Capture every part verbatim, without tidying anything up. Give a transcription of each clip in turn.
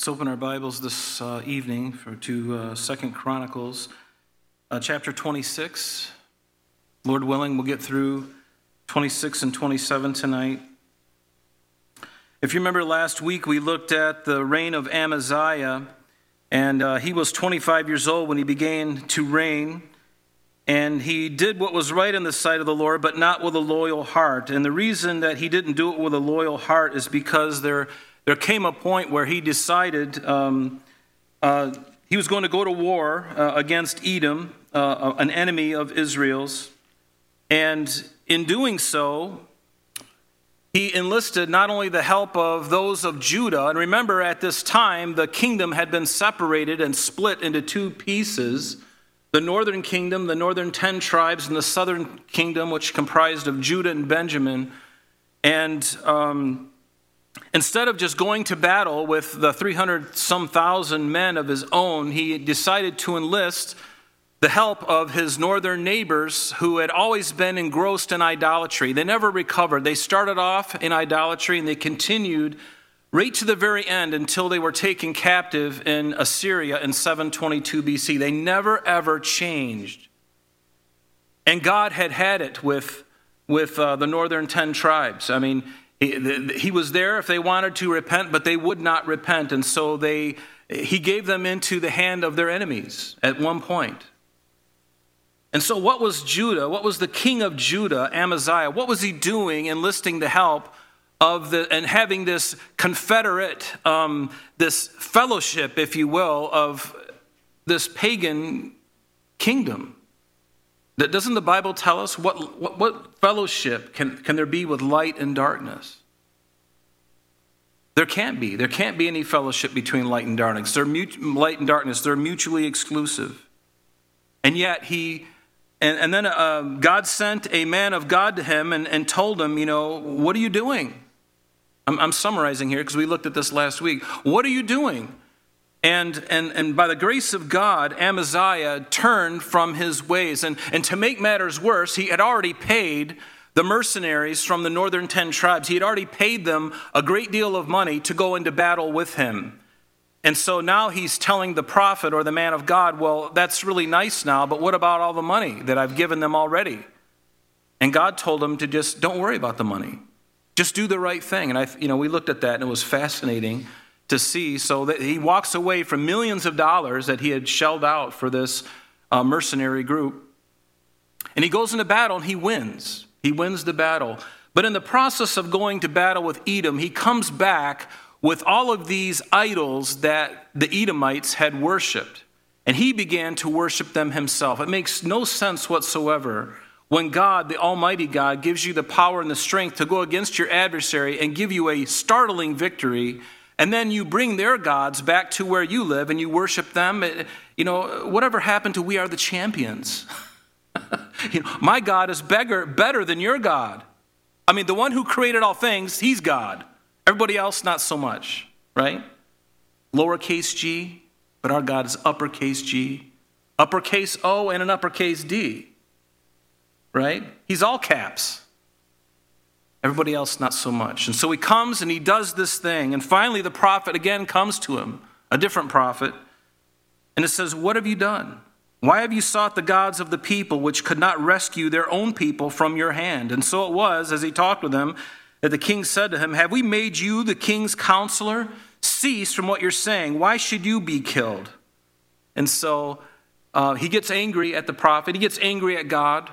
Let's open our Bibles this uh, evening for, to uh, Second Chronicles, uh, chapter twenty-six. Lord willing, we'll get through twenty-six and twenty-seven tonight. If you remember last week, we looked at the reign of Amaziah, and uh, he was twenty-five years old when he began to reign, and he did what was right in the sight of the Lord, but not with a loyal heart. And the reason that he didn't do it with a loyal heart is because there There came a point where he decided um, uh, he was going to go to war uh, against Edom, uh, an enemy of Israel's. And in doing so, he enlisted not only the help of those of Judah, and remember at this time the kingdom had been separated and split into two pieces, the northern kingdom, the northern ten tribes, and the southern kingdom, which comprised of Judah and Benjamin. And um, Instead of just going to battle with the three hundred some thousand men of his own, he decided to enlist the help of his northern neighbors who had always been engrossed in idolatry. They never recovered. They started off in idolatry and they continued right to the very end until they were taken captive in Assyria in seven twenty-two B C. They never ever changed. And God had had it with, with uh, the northern ten tribes. I mean, He, he was there if they wanted to repent, but they would not repent. And so they, he gave them into the hand of their enemies at one point. And so what was Judah? What was the king of Judah, Amaziah? What was he doing enlisting the help of the, and having this confederate, um, this fellowship, if you will, of this pagan kingdom? That doesn't the Bible tell us what, what, what fellowship can, can there be with light and darkness? There can't be. There can't be any fellowship between light and darkness. They're mut- light and darkness. They're mutually exclusive. And yet he, and, and then uh, God sent a man of God to him and, and told him, you know, what are you doing? I'm, I'm summarizing here because we looked at this last week. What are you doing? And, and and by the grace of God, Amaziah turned from his ways. And, and to make matters worse, he had already paid the mercenaries from the northern ten tribes. He had already paid them a great deal of money to go into battle with him. And so now he's telling the prophet or the man of God, well, that's really nice now, but what about all the money that I've given them already? And God told him to just, don't worry about the money. Just do the right thing. And I, you know, we looked at that and it was fascinating to see. So that he walks away from millions of dollars that he had shelled out for this uh, mercenary group. And he goes into battle and he wins. He wins the battle. But in the process of going to battle with Edom, he comes back with all of these idols that the Edomites had worshipped. And he began to worship them himself. It makes no sense whatsoever when God, the Almighty God, gives you the power and the strength to go against your adversary and give you a startling victory. And then you bring their gods back to where you live and you worship them. You know, whatever happened to we are the champions? You know, my God is beggar, better than your God. I mean, the one who created all things, he's God. Everybody else, not so much, right? Lowercase g, but our God is uppercase G, uppercase O, and an uppercase D, right? He's all caps. Everybody else, not so much. And so he comes and he does this thing. And finally, the prophet again comes to him, a different prophet. And it says, what have you done? Why have you sought the gods of the people which could not rescue their own people from your hand? And so it was, as he talked with them, that the king said to him, have we made you the king's counselor? Cease from what you're saying. Why should you be killed? And so uh, he gets angry at the prophet. He gets angry at God.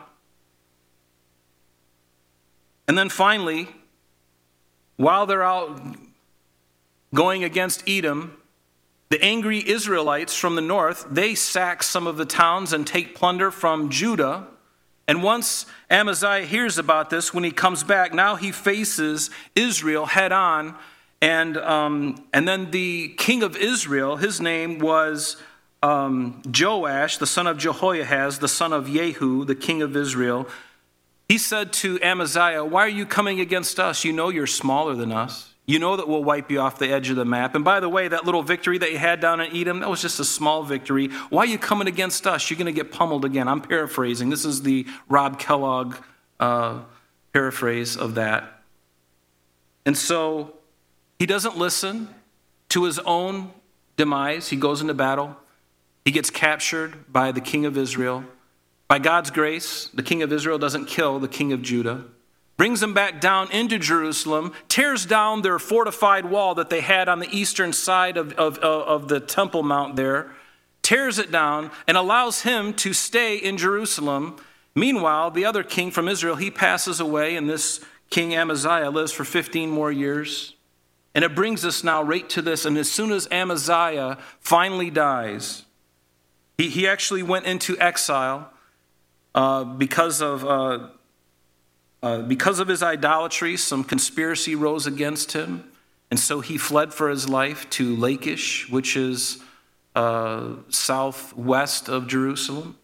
And then finally, while they're out going against Edom, the angry Israelites from the north, they sack some of the towns and take plunder from Judah. And once Amaziah hears about this, when he comes back, now he faces Israel head on. And, um, and then the king of Israel, his name was um, Joash, the son of Jehoahaz, the son of Jehu, the king of Israel. He said to Amaziah, why are you coming against us? You know you're smaller than us. You know that we'll wipe you off the edge of the map. And by the way, that little victory that you had down in Edom, that was just a small victory. Why are you coming against us? You're going to get pummeled again. I'm paraphrasing. This is the Rob Kellogg uh, paraphrase of that. And so he doesn't listen to his own demise. He goes into battle. He gets captured by the king of Israel. By God's grace, the king of Israel doesn't kill the king of Judah. Brings them back down into Jerusalem, tears down their fortified wall that they had on the eastern side of, of, of the Temple Mount there, tears it down, and allows him to stay in Jerusalem. Meanwhile, the other king from Israel, he passes away, and this King Amaziah lives for fifteen more years. And it brings us now right to this, and as soon as Amaziah finally dies, he, he actually went into exile uh, because of... Uh, Uh, because of his idolatry, some conspiracy rose against him, and so he fled for his life to Lachish, which is uh, southwest of Jerusalem.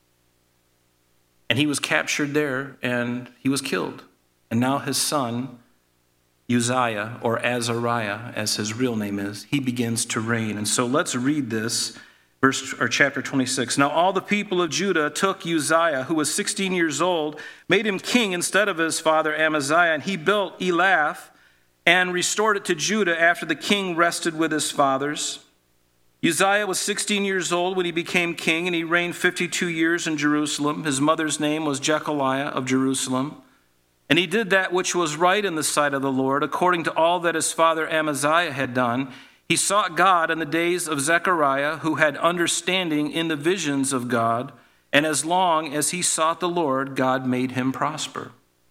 And he was captured there, and he was killed. And now his son, Uzziah, or Azariah, as his real name is, he begins to reign. And so let's read this. Verse, or chapter twenty-six. Now all the people of Judah took Uzziah, who was sixteen years old, made him king instead of his father Amaziah, and he built Elath and restored it to Judah after the king rested with his fathers. Uzziah was sixteen years old when he became king, and he reigned fifty-two years in Jerusalem. His mother's name was Jechaliah of Jerusalem. And he did that which was right in the sight of the Lord, according to all that his father Amaziah had done. He sought God in the days of Zechariah, who had understanding in the visions of God, and as long as he sought the Lord, God made him prosper.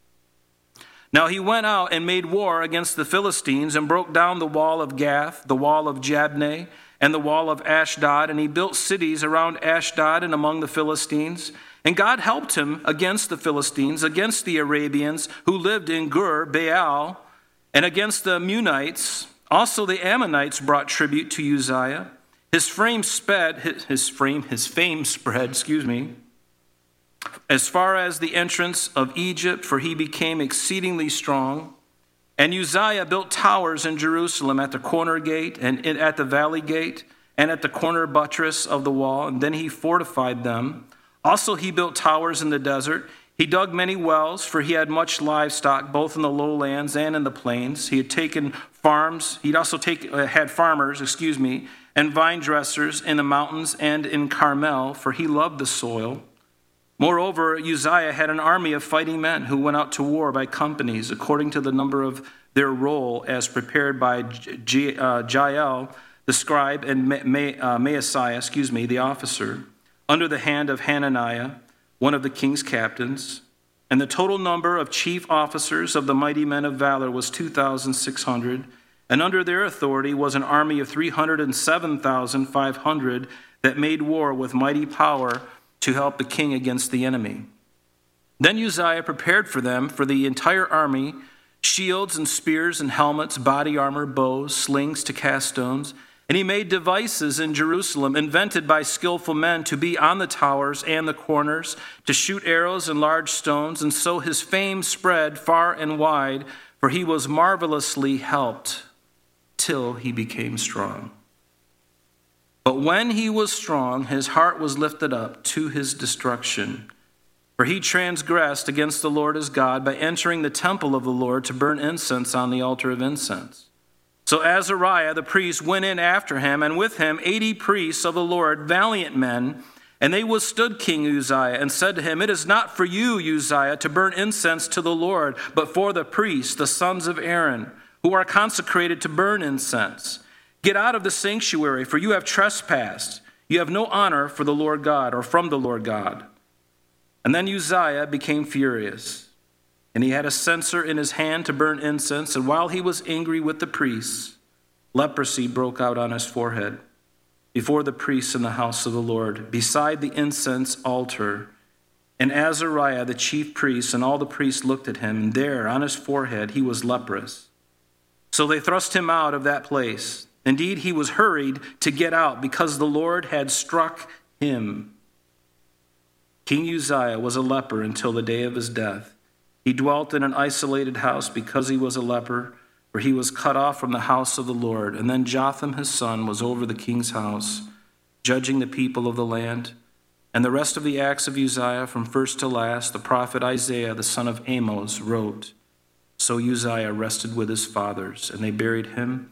Now he went out and made war against the Philistines and broke down the wall of Gath, the wall of Jabneh, and the wall of Ashdod, and he built cities around Ashdod and among the Philistines. And God helped him against the Philistines, against the Arabians who lived in Gur, Baal, and against the Munites. Also the Ammonites brought tribute to Uzziah. His fame sped, his, his frame, his fame spread, excuse me, as far as the entrance of Egypt, for he became exceedingly strong. And Uzziah built towers in Jerusalem at the corner gate and at the valley gate and at the corner buttress of the wall, and then he fortified them. Also he built towers in the desert. He dug many wells, for he had much livestock, both in the lowlands and in the plains. He had taken farms. He'd also take, uh, had farmers, excuse me, and vine dressers in the mountains and in Carmel, for he loved the soil. Moreover, Uzziah had an army of fighting men who went out to war by companies, according to the number of their roll, as prepared by J- uh, Jael, the scribe, and Ma- Ma- uh, Maaseiah, excuse me, the officer, under the hand of Hananiah, one of the king's captains. And the total number of chief officers of the mighty men of valor was two thousand six hundred, and under their authority was an army of three hundred seven thousand five hundred that made war with mighty power to help the king against the enemy. Then Uzziah prepared for them, for the entire army, shields and spears and helmets, body armor, bows, slings to cast stones. And he made devices in Jerusalem, invented by skillful men, to be on the towers and the corners, to shoot arrows and large stones. And so his fame spread far and wide, for he was marvelously helped till he became strong. But when he was strong, his heart was lifted up to his destruction. For he transgressed against the Lord his God by entering the temple of the Lord to burn incense on the altar of incense. So Azariah the priest went in after him, and with him eighty priests of the Lord, valiant men, and they withstood King Uzziah and said to him, "It is not for you, Uzziah, to burn incense to the Lord, but for the priests, the sons of Aaron, who are consecrated to burn incense. Get out of the sanctuary, for you have trespassed. You have no honor for the Lord God, or from the Lord God." And then Uzziah became furious, and he had a censer in his hand to burn incense, and while he was angry with the priests, leprosy broke out on his forehead before the priests in the house of the Lord, beside the incense altar. And Azariah, the chief priest, and all the priests looked at him, and there on his forehead he was leprous. So they thrust him out of that place. Indeed, he was hurried to get out, because the Lord had struck him. King Uzziah was a leper until the day of his death. He dwelt in an isolated house because he was a leper, for he was cut off from the house of the Lord. And then Jotham his son was over the king's house, judging the people of the land. And the rest of the acts of Uzziah, from first to last, the prophet Isaiah the son of Amos wrote. So Uzziah rested with his fathers, and they buried him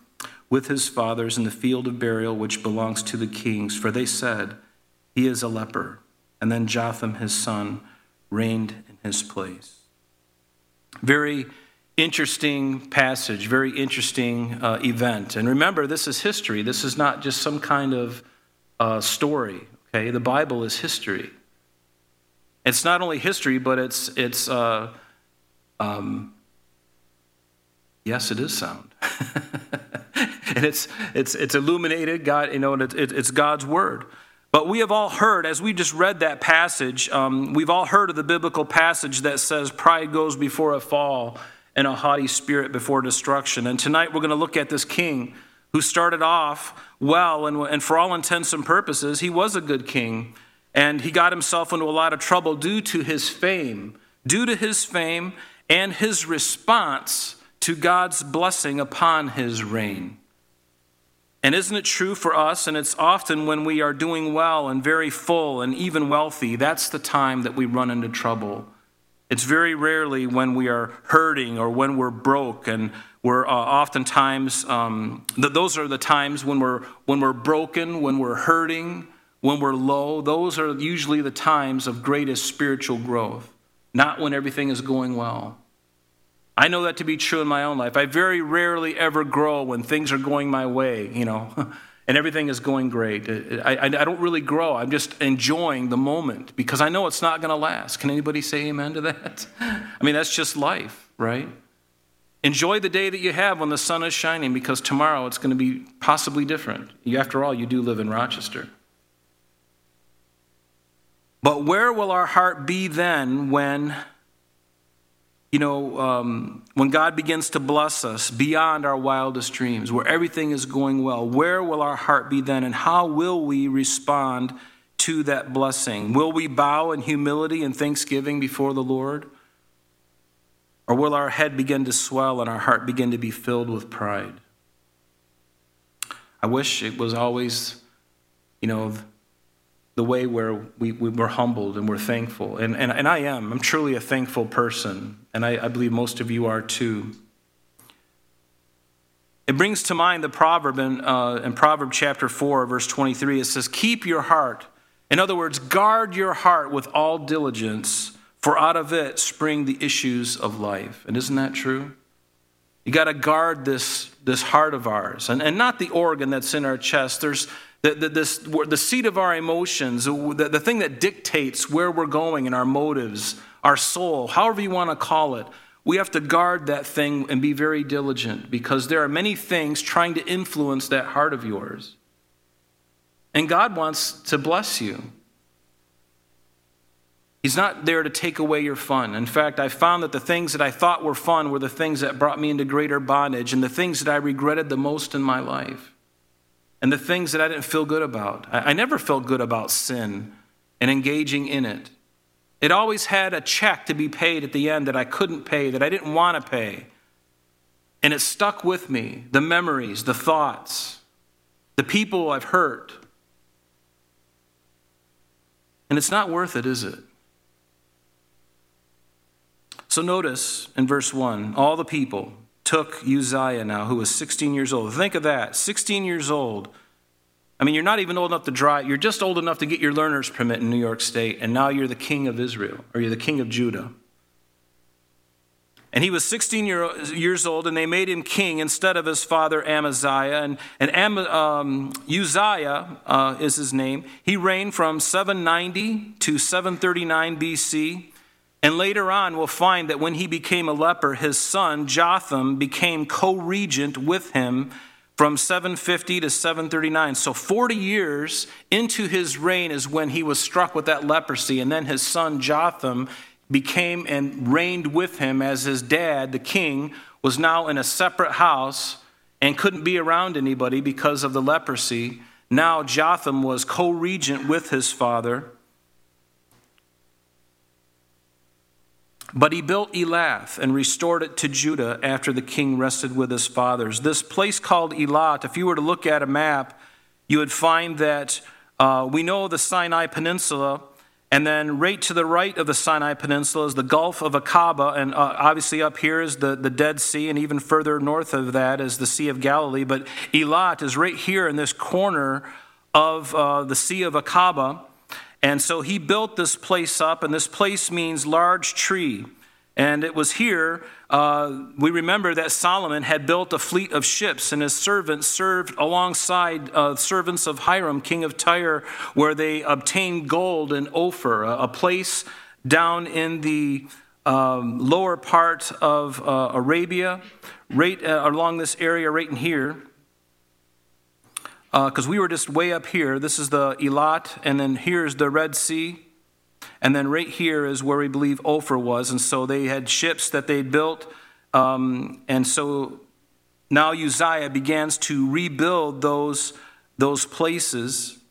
with his fathers in the field of burial which belongs to the kings, for they said, he is a leper. And then Jotham his son reigned in his place. Very interesting passage, very interesting uh, event. And remember, this is history. This is not just some kind of uh, story. Okay, the Bible is history. It's not only history, but it's it's uh, um, yes, it is sound, and it's it's it's illuminated. God, you know, and it, it, it's God's word. But we have all heard, as we just read that passage, um, we've all heard of the biblical passage that says, "Pride goes before a fall, and a haughty spirit before destruction." And tonight we're going to look at this king who started off well, and, and for all intents and purposes, he was a good king. And he got himself into a lot of trouble due to his fame, due to his fame and his response to God's blessing upon his reign. And isn't it true for us? And it's often when we are doing well and very full and even wealthy, that's the time that we run into trouble. It's very rarely when we are hurting or when we're broke, and we're uh, oftentimes, um, th- those are the times when we're when we're broken, when we're hurting, when we're low. Those are usually the times of greatest spiritual growth, not when everything is going well. I know that to be true in my own life. I very rarely ever grow when things are going my way, you know, and everything is going great. I, I, I don't really grow. I'm just enjoying the moment because I know it's not going to last. Can anybody say amen to that? I mean, that's just life, right? Enjoy the day that you have when the sun is shining, because tomorrow it's going to be possibly different. You, after all, you do live in Rochester. But where will our heart be then when, you know, um, when God begins to bless us beyond our wildest dreams, where everything is going well? Where will our heart be then, and how will we respond to that blessing? Will we bow in humility and thanksgiving before the Lord? Or will our head begin to swell and our heart begin to be filled with pride? I wish it was always, you know, the way where we, we were humbled and we're thankful. And, and, and I am. I'm truly a thankful person. And I, I believe most of you are too. It brings to mind the proverb in, uh, in Proverbs chapter four, verse twenty-three. It says, keep your heart. In other words, guard your heart with all diligence, for out of it spring the issues of life. And isn't that true? You got to guard this, this heart of ours. And, and not the organ that's in our chest. There's The, the, this, the seat of our emotions, the, the thing that dictates where we're going and our motives, our soul, however you want to call it. We have to guard that thing and be very diligent, because there are many things trying to influence that heart of yours. And God wants to bless you. He's not there to take away your fun. In fact, I found that the things that I thought were fun were the things that brought me into greater bondage, and the things that I regretted the most in my life. And the things that I didn't feel good about. I never felt good about sin and engaging in it. It always had a check to be paid at the end that I couldn't pay, that I didn't want to pay. And it stuck with me, the memories, the thoughts, the people I've hurt. And it's not worth it, is it? So notice in verse one, all the people took Uzziah now, who was sixteen years old. Think of that, sixteen years old. I mean, you're not even old enough to drive. You're just old enough to get your learner's permit in New York State, and now you're the king of Israel, or you're the king of Judah. And he was sixteen year, years old, and they made him king instead of his father Amaziah. And, and Am, um, Uzziah uh, is his name. He reigned from seven ninety to seven thirty-nine B C. And later on, we'll find that when he became a leper, his son Jotham became co-regent with him from seven fifty to seven thirty-nine. So forty years into his reign is when he was struck with that leprosy. And then his son Jotham became and reigned with him, as his dad, the king, was now in a separate house and couldn't be around anybody because of the leprosy. Now Jotham was co-regent with his father. But he built Elath and restored it to Judah after the king rested with his fathers. This place called Elath, if you were to look at a map, you would find that uh, we know the Sinai Peninsula, And then right to the right of the Sinai Peninsula is the Gulf of Aqaba, and uh, obviously up here is the, the Dead Sea, and even further north of that is the Sea of Galilee. But Eilat is right here in this corner of uh, the Sea of Aqaba. And so he built this place up, and this place means large tree. And it was here, uh, we remember that Solomon had built a fleet of ships, and his servants served alongside uh, servants of Hiram, king of Tyre, where they obtained gold in Ophir, a, a place down in the um, lower part of uh, Arabia, right uh, along this area right in here. Because uh, we were just way up here. This is the Eilat, and then here's the Red Sea. And then right here is where we believe Ophir was. And so they had ships that they built. Um, and so now Uzziah begins to rebuild those, those places.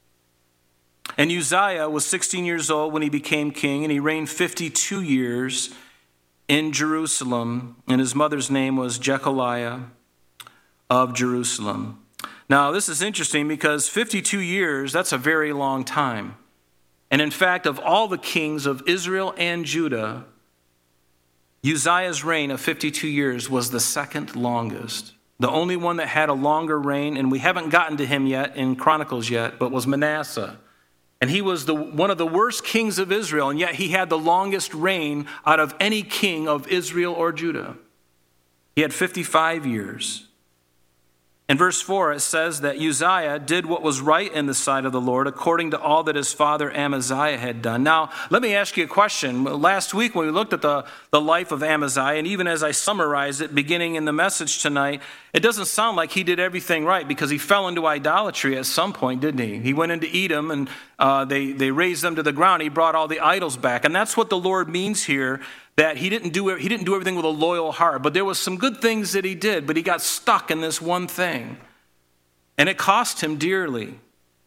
And Uzziah was sixteen years old when he became king, and he reigned fifty-two years in Jerusalem. And his mother's name was Jechaliah of Jerusalem. Now, this is interesting because fifty-two years, that's a very long time. And in fact, of all the kings of Israel and Judah, Uzziah's reign of fifty-two years was the second longest. The only one that had a longer reign, and we haven't gotten to him yet in Chronicles yet, but was Manasseh. And he was the, one of the worst kings of Israel, and yet he had the longest reign out of any king of Israel or Judah. He had fifty-five years. In verse four, it says that Uzziah did what was right in the sight of the Lord, according to all that his father Amaziah had done. Now, let me ask you a question. Last week, when we looked at the, the life of Amaziah, and even as I summarized it, beginning in the message tonight, it doesn't sound like he did everything right, because he fell into idolatry at some point, didn't he? He went into Edom, and uh, they, they razed them to the ground. He brought all the idols back. And that's what the Lord means here, that he didn't do he didn't do everything with a loyal heart, but there was some good things that he did, but he got stuck in this one thing, and it cost him dearly.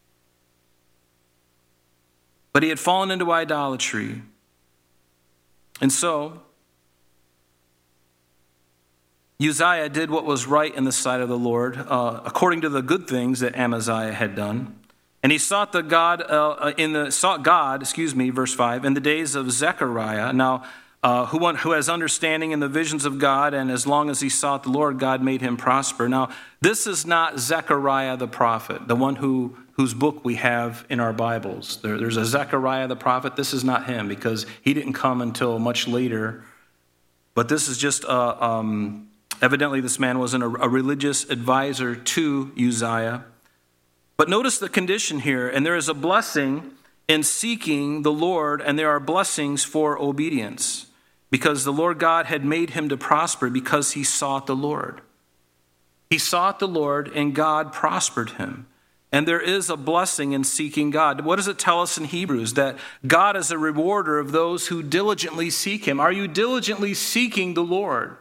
But he had fallen into idolatry, and so Uzziah did what was right in the sight of the Lord, uh, according to the good things that Amaziah had done, and he sought the God uh, in the sought God, excuse me, verse five, in the days of Zechariah. Now. Uh, who, who has understanding in the visions of God, and as long as he sought the Lord, God made him prosper. Now, this is not Zechariah the prophet, the one who whose book we have in our Bibles. There, there's a Zechariah the prophet. This is not him, because he didn't come until much later. But this is just, uh, um, evidently this man wasn't a, a religious advisor to Uzziah. But notice the condition here, and there is a blessing in seeking the Lord, and there are blessings for obedience. Because the Lord God had made him to prosper because he sought the Lord. He sought the Lord, and God prospered him. And there is a blessing in seeking God. What does it tell us in Hebrews? That God is a rewarder of those who diligently seek him. Are you diligently seeking the Lord?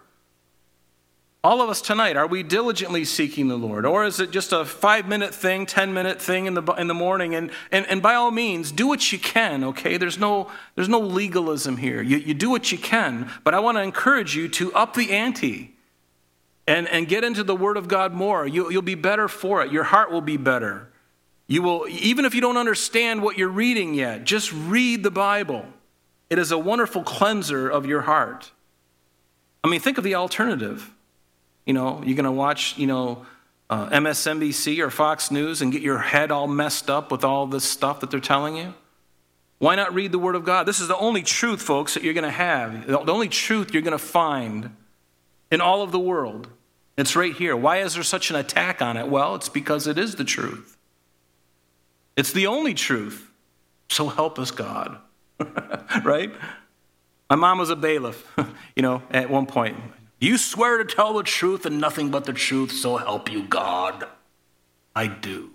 All of us tonight, are we diligently seeking the Lord? Or is it just a five-minute thing, ten-minute thing in the in the morning? And, and, and by all means, do what you can, okay? There's no, there's no legalism here. You, you do what you can, but I want to encourage you to up the ante and, and get into the Word of God more. You, you'll be better for it. Your heart will be better. You will, even if you don't understand what you're reading yet, just read the Bible. It is a wonderful cleanser of your heart. I mean, think of the alternative. You know, you're going to watch, you know, uh, M S N B C or Fox News and get your head all messed up with all this stuff that they're telling you? Why not read the Word of God? This is the only truth, folks, that you're going to have. The only truth you're going to find in all of the world. It's right here. Why is there such an attack on it? Well, it's because it is the truth. It's the only truth. So help us, God. Right? My mom was a bailiff, you know, at one point. You swear to tell the truth and nothing but the truth, so help you God. I do.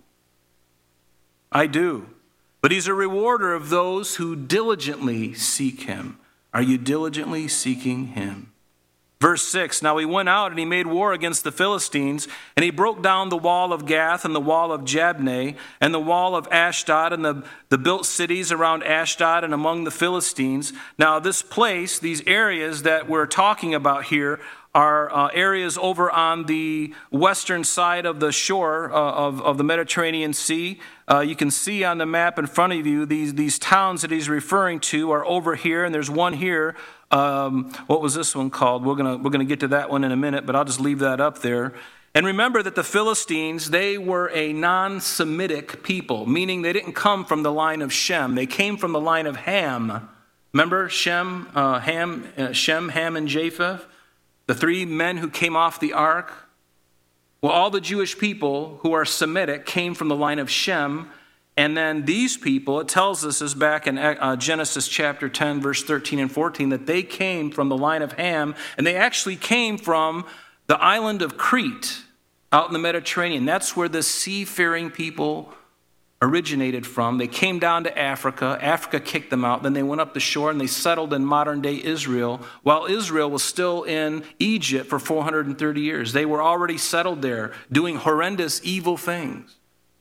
I do. But he's a rewarder of those who diligently seek him. Are you diligently seeking him? Verse six, now he went out and he made war against the Philistines, and he broke down the wall of Gath and the wall of Jabneh and the wall of Ashdod and the, the built cities around Ashdod and among the Philistines. Now this place, these areas that we're talking about here, are uh, areas over on the western side of the shore uh, of, of the Mediterranean Sea. Uh, you can see on the map in front of you, these, these towns that he's referring to are over here, and there's one here. Um, what was this one called? We're gonna, we're gonna get to that one in a minute, but I'll just leave that up there. And remember that the Philistines, they were a non-Semitic people, meaning they didn't come from the line of Shem. They came from the line of Ham. Remember Shem, uh, Ham, uh, Shem, Ham, and Japheth? The three men who came off the ark? Well, all the Jewish people who are Semitic came from the line of Shem. And then these people, it tells us this back in uh, Genesis chapter ten, verse thirteen and fourteen, that they came from the line of Ham. And they actually came from the island of Crete out in the Mediterranean. That's where the seafaring people originated from. They came down to Africa. Africa kicked them out. Then they went up the shore and they settled in modern-day Israel, while Israel was still in Egypt for four hundred thirty years. They were already settled there, doing horrendous, evil things.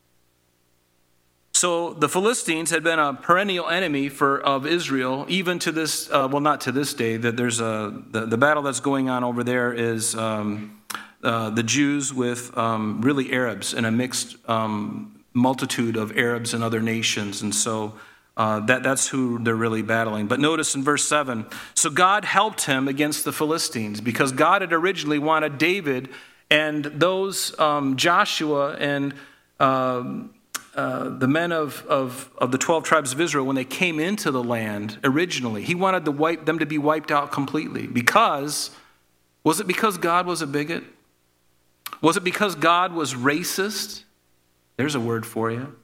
So the Philistines had been a perennial enemy for of Israel, even to this, uh, well, not to this day. That there's a the, the battle that's going on over there is um, uh, the Jews with um, really Arabs in a mixed um multitude of Arabs and other nations. And so uh, that, that's who they're really battling. But notice in verse seven, so God helped him against the Philistines because God had originally wanted David and those um, Joshua and uh, uh, the men of, of, of the twelve tribes of Israel, when they came into the land originally, he wanted to wipe them to be wiped out completely. Because, was it because God was a bigot? Was it because God was racist? There's a word for you.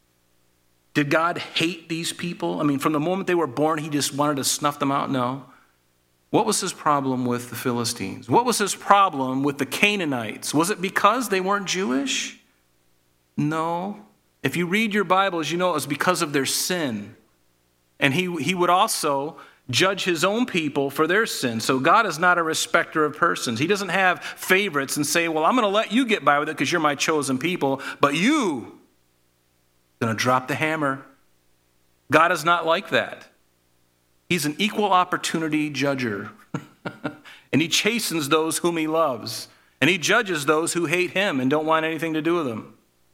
Did God hate these people? I mean, from the moment they were born, he just wanted to snuff them out? No. What was his problem with the Philistines? What was his problem with the Canaanites? Was it because they weren't Jewish? No. If you read your Bibles, you know it was because of their sin. And he, he would also judge his own people for their sin. So God is not a respecter of persons. He doesn't have favorites and say, well, I'm going to let you get by with it because you're my chosen people, but you are going to drop the hammer. God is not like that. He's an equal opportunity judger. And he chastens those whom he loves. And he judges those who hate him and don't want anything to do with him.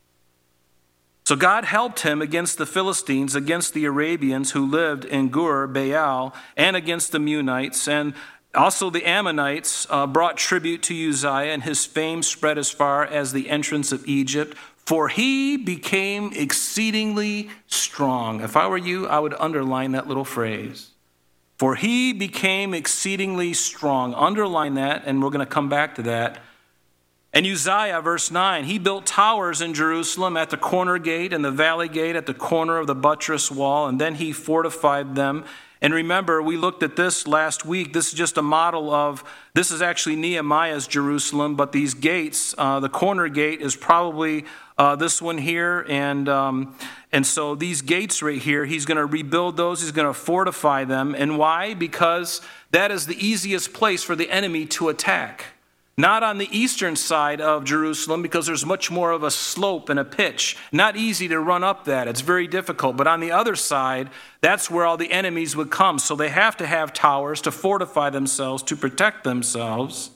So God helped him against the Philistines, against the Arabians who lived in Gur, Baal, and against the Meunites. And also the Ammonites uh, brought tribute to Uzziah, and his fame spread as far as the entrance of Egypt. For he became exceedingly strong. If I were you, I would underline that little phrase. For he became exceedingly strong. Underline that, and we're going to come back to that. And Uzziah, verse nine, he built towers in Jerusalem at the corner gate and the valley gate at the corner of the buttress wall, and then he fortified them. And remember, we looked at this last week. This is just a model of, this is actually Nehemiah's Jerusalem, but these gates, uh, the corner gate is probably uh, this one here. And, um, and so these gates right here, he's going to rebuild those. He's going to fortify them. And why? Because that is the easiest place for the enemy to attack. Not on the eastern side of Jerusalem, because there's much more of a slope and a pitch. Not easy to run up that. It's very difficult. But on the other side, that's where all the enemies would come. So they have to have towers to fortify themselves, to protect themselves.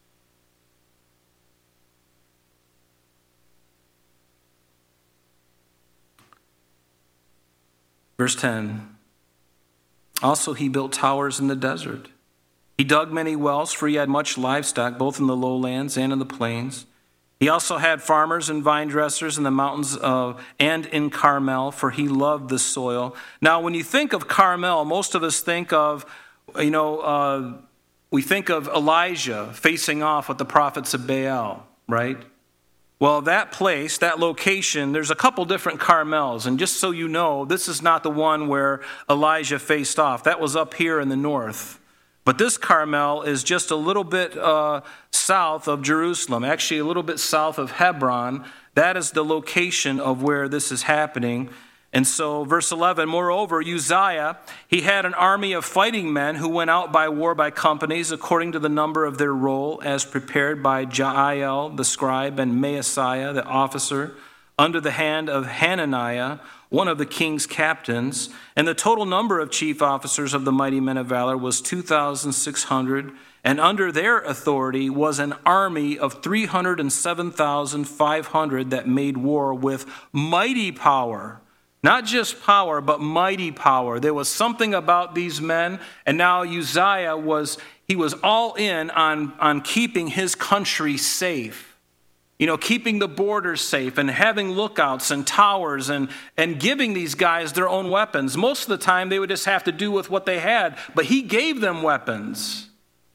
Verse ten. Also, he built towers in the desert. He dug many wells, for he had much livestock, both in the lowlands and in the plains. He also had farmers and vine dressers in the mountains of, and in Carmel, for he loved the soil. Now, when you think of Carmel, most of us think of, you know, uh, we think of Elijah facing off with the prophets of Baal, right? Well, that place, that location, there's a couple different Carmels. And just so you know, this is not the one where Elijah faced off. That was up here in the north. But this Carmel is just a little bit uh, south of Jerusalem, actually a little bit south of Hebron. That is the location of where this is happening. And so, verse eleven, moreover, Uzziah, he had an army of fighting men who went out by war by companies according to the number of their roll, as prepared by Jael the scribe and Maaseiah the officer under the hand of Hananiah, one of the king's captains. And the total number of chief officers of the mighty men of valor was two thousand six hundred. And under their authority was an army of three hundred seven thousand five hundred that made war with mighty power. Not just power, but mighty power. There was something about these men, and now Uzziah was, he was all in on, on keeping his country safe. You know, keeping the borders safe and having lookouts and towers and, and giving these guys their own weapons. Most of the time they would just have to do with what they had, but he gave them weapons.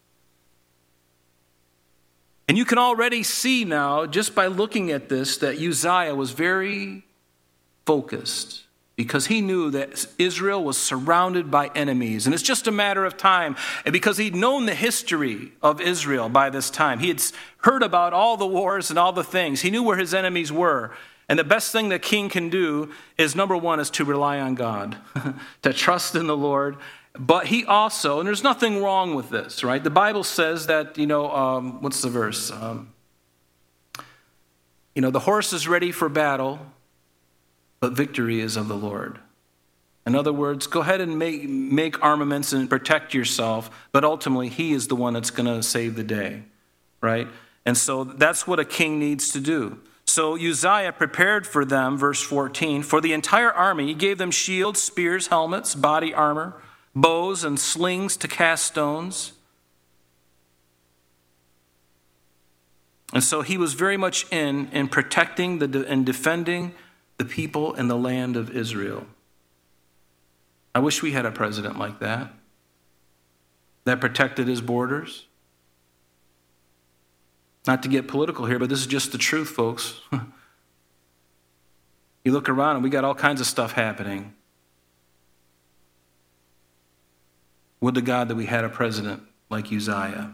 And you can already see now, just by looking at this, that Uzziah was very focused because he knew that Israel was surrounded by enemies. And it's just a matter of time. And because he'd known the history of Israel by this time, he had heard about all the wars and all the things. He knew where his enemies were. And the best thing the king can do is, number one, is to rely on God, to trust in the Lord. But he also, and there's nothing wrong with this, right? The Bible says that, you know, um, what's the verse? Um, you know, the horse is ready for battle, but victory is of the Lord. In other words, go ahead and make, make armaments and protect yourself, but ultimately he is the one that's going to save the day, right? And so that's what a king needs to do. So Uzziah prepared for them, verse fourteen, for the entire army. He gave them shields, spears, helmets, body armor, bows, and slings to cast stones. And so he was very much in, in protecting the, and defending the people in the land of Israel. I wish we had a president like that, that protected his borders. Not to get political here, but this is just the truth, folks. You look around and we got all kinds of stuff happening. Would to God that we had a president like Uzziah.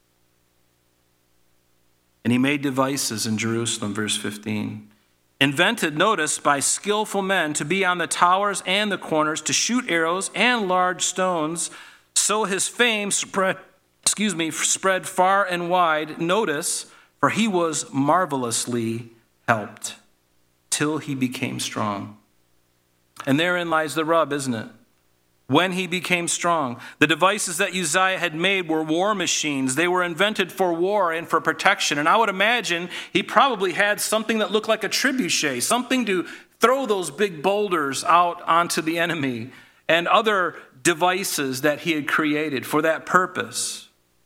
And he made devices in Jerusalem, verse fifteen. Invented, notice, by skillful men to be on the towers and the corners, to shoot arrows and large stones. So his fame spread, excuse me, spread far and wide. Notice, for he was marvelously helped till he became strong. And therein lies the rub, isn't it? When he became strong. The devices that Uzziah had made were war machines. They were invented for war and for protection. And I would imagine he probably had something that looked like a trebuchet, something to throw those big boulders out onto the enemy, and other devices that he had created for that purpose.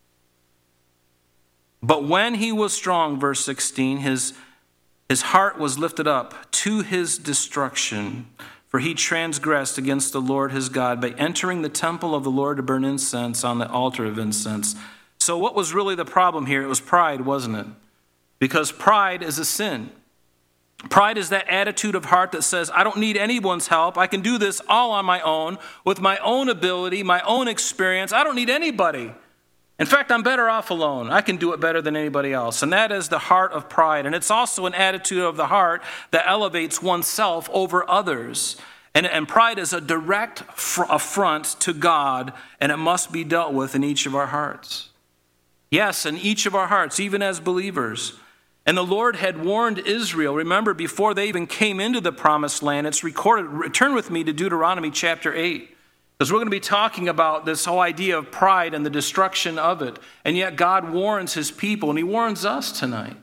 But when he was strong, verse sixteen, his, his heart was lifted up to his destruction. For he transgressed against the Lord his God by entering the temple of the Lord to burn incense on the altar of incense. So what was really the problem here? It was pride, wasn't it? Because pride is a sin. Pride is that attitude of heart that says, I don't need anyone's help. I can do this all on my own, with my own ability, my own experience. I don't need anybody. In fact, I'm better off alone. I can do it better than anybody else. And that is the heart of pride. And it's also an attitude of the heart that elevates oneself over others. And, and pride is a direct affront to God, and it must be dealt with in each of our hearts. Yes, in each of our hearts, even as believers. And the Lord had warned Israel. Remember, before they even came into the promised land, it's recorded. Turn with me to Deuteronomy chapter eight. Because we're going to be talking about this whole idea of pride and the destruction of it. And yet God warns his people, and he warns us tonight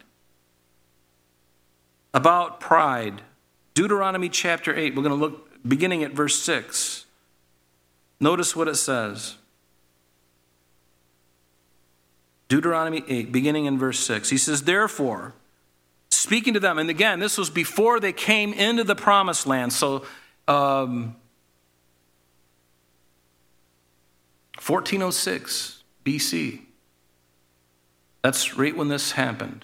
about pride. Deuteronomy chapter eight, we're going to look beginning at verse six. Notice what it says. Deuteronomy eight, beginning in verse six. He says, therefore, speaking to them, and again, this was before they came into the promised land. So, um... fourteen oh six B C. That's right when this happened.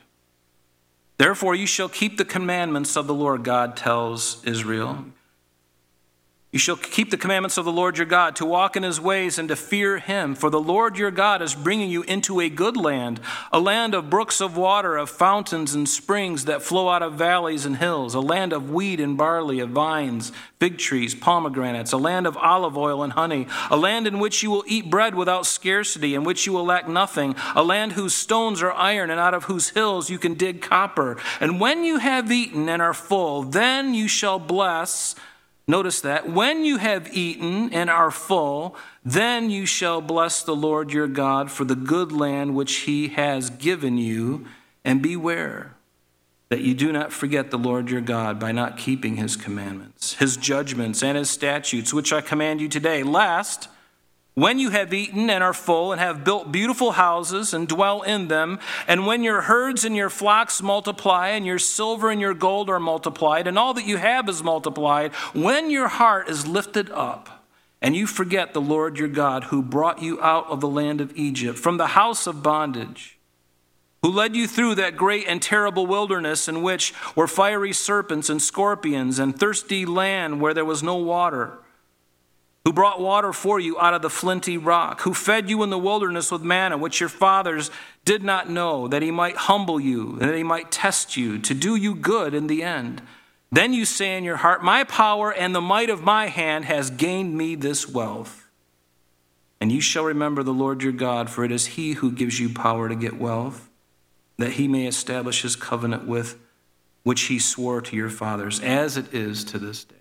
Therefore, you shall keep the commandments of the Lord, God tells Israel. You shall keep the commandments of the Lord your God, to walk in his ways and to fear him. For the Lord your God is bringing you into a good land, a land of brooks of water, of fountains and springs that flow out of valleys and hills, a land of wheat and barley, of vines, fig trees, pomegranates, a land of olive oil and honey, a land in which you will eat bread without scarcity, in which you will lack nothing, a land whose stones are iron and out of whose hills you can dig copper. And when you have eaten and are full, then you shall bless. Notice that. When you have eaten and are full, then you shall bless the Lord your God for the good land which he has given you. And beware that you do not forget the Lord your God by not keeping his commandments, his judgments, and his statutes, which I command you today. Last, when you have eaten and are full and have built beautiful houses and dwell in them, and when your herds and your flocks multiply and your silver and your gold are multiplied and all that you have is multiplied, when your heart is lifted up and you forget the Lord your God who brought you out of the land of Egypt from the house of bondage, who led you through that great and terrible wilderness in which were fiery serpents and scorpions and thirsty land where there was no water, who brought water for you out of the flinty rock, who fed you in the wilderness with manna, which your fathers did not know, that he might humble you, and that he might test you, to do you good in the end. Then you say in your heart, my power and the might of my hand has gained me this wealth. And you shall remember the Lord your God, for it is he who gives you power to get wealth, that he may establish his covenant with which he swore to your fathers, as it is to this day.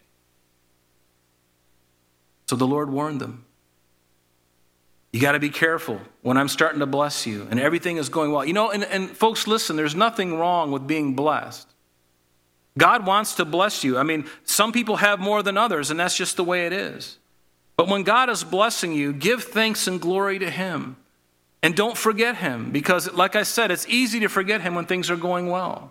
So the Lord warned them. You got to be careful when I'm starting to bless you and everything is going well. You know, and, and folks, listen, there's nothing wrong with being blessed. God wants to bless you. I mean, some people have more than others, and that's just the way it is. But when God is blessing you, give thanks and glory to him. And don't forget him, because like I said, it's easy to forget him when things are going well.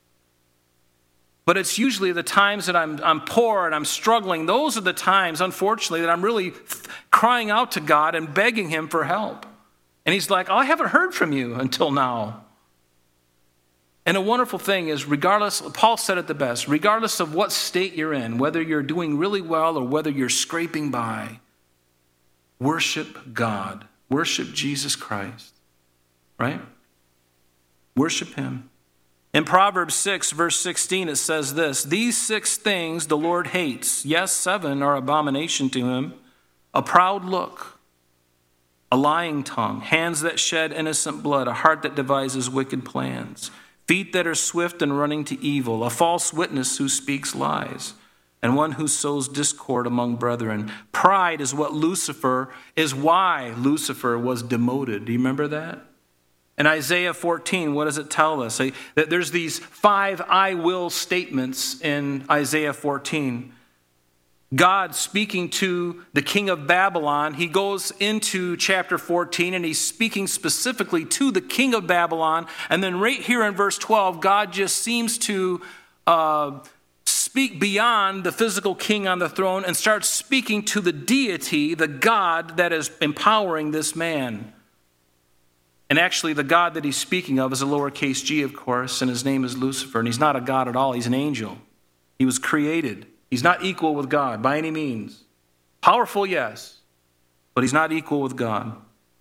But it's usually the times that I'm, I'm poor and I'm struggling. Those are the times, unfortunately, that I'm really crying out to God and begging him for help. And he's like, oh, I haven't heard from you until now. And a wonderful thing is, regardless, Paul said it the best, regardless of what state you're in, whether you're doing really well or whether you're scraping by, worship God. Worship Jesus Christ. Right? Worship him. In Proverbs six, verse sixteen, it says this, these six things the Lord hates. Yes, seven are abomination to him. A proud look, a lying tongue, hands that shed innocent blood, a heart that devises wicked plans, feet that are swift in running to evil, a false witness who speaks lies, and one who sows discord among brethren. Pride is what Lucifer, is why Lucifer was demoted. Do you remember that? In Isaiah fourteen, what does it tell us? That there's these five I will statements in Isaiah fourteen. God speaking to the king of Babylon, he goes into chapter fourteen and he's speaking specifically to the king of Babylon. And then right here in verse twelve, God just seems to uh, speak beyond the physical king on the throne and starts speaking to the deity, the God that is empowering this man. And actually, the God that he's speaking of is a lowercase g, of course, and his name is Lucifer. And he's not a God at all. He's an angel. He was created. He's not equal with God by any means. Powerful, yes, but he's not equal with God.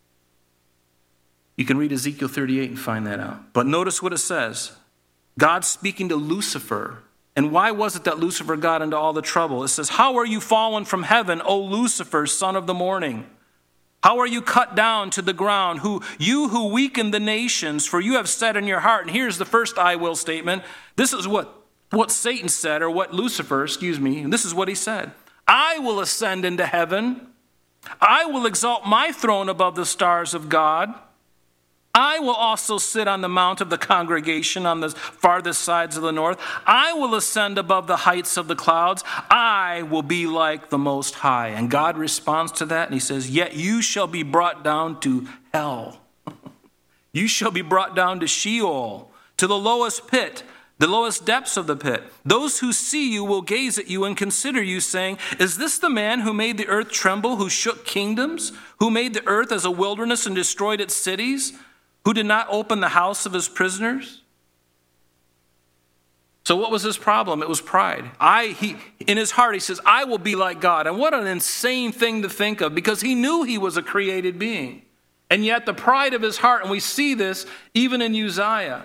You can read Ezekiel thirty-eight and find that out. But notice what it says. God speaking to Lucifer. And why was it that Lucifer got into all the trouble? It says, how are you fallen from heaven, O Lucifer, son of the morning? How are you cut down to the ground, who you who weaken the nations, for you have said in your heart, and here's the first I will statement. This is what, what Satan said, or what Lucifer, excuse me, and this is what he said. I will ascend into heaven. I will exalt my throne above the stars of God. I will also sit on the mount of the congregation on the farthest sides of the north. I will ascend above the heights of the clouds. I will be like the Most High. And God responds to that and he says, yet you shall be brought down to hell. You shall be brought down to Sheol, to the lowest pit, the lowest depths of the pit. Those who see you will gaze at you and consider you, saying, is this the man who made the earth tremble, who shook kingdoms, who made the earth as a wilderness and destroyed its cities? Who did not open the house of his prisoners? So what was his problem? It was pride. I, he, in his heart, he says, I will be like God. And what an insane thing to think of, because he knew he was a created being. And yet the pride of his heart, and we see this even in Uzziah.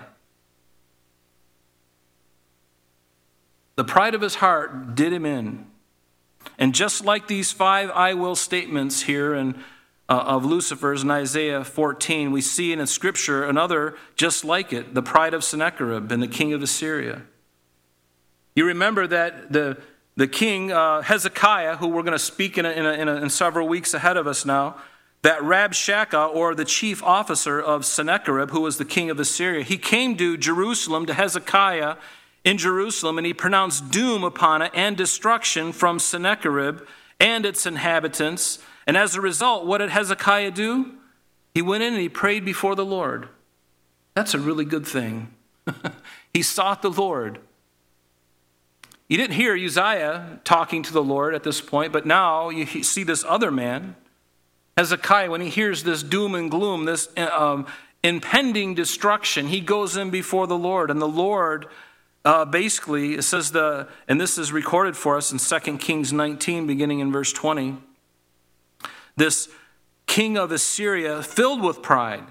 The pride of his heart did him in. And just like these five I will statements here in, uh, of Lucifer's in Isaiah fourteen, we see in Scripture another just like it, the pride of Sennacherib and the king of Assyria. You remember that the, the king, uh, Hezekiah, who we're going to speak in, a, in, a, in, a, in several weeks ahead of us now, that Rabshakeh, or the chief officer of Sennacherib, who was the king of Assyria, he came to Jerusalem, to Hezekiah in Jerusalem, and he pronounced doom upon it and destruction from Sennacherib and its inhabitants. And as a result, what did Hezekiah do? He went in and he prayed before the Lord. That's a really good thing. He sought the Lord. You didn't hear Uzziah talking to the Lord at this point, but now you see this other man, Hezekiah, when he hears this doom and gloom, this um, impending destruction, he goes in before the Lord. And the Lord, uh, basically, it says, the, and this is recorded for us in Second Kings nineteen, beginning in verse twenty, this king of Assyria filled with pride.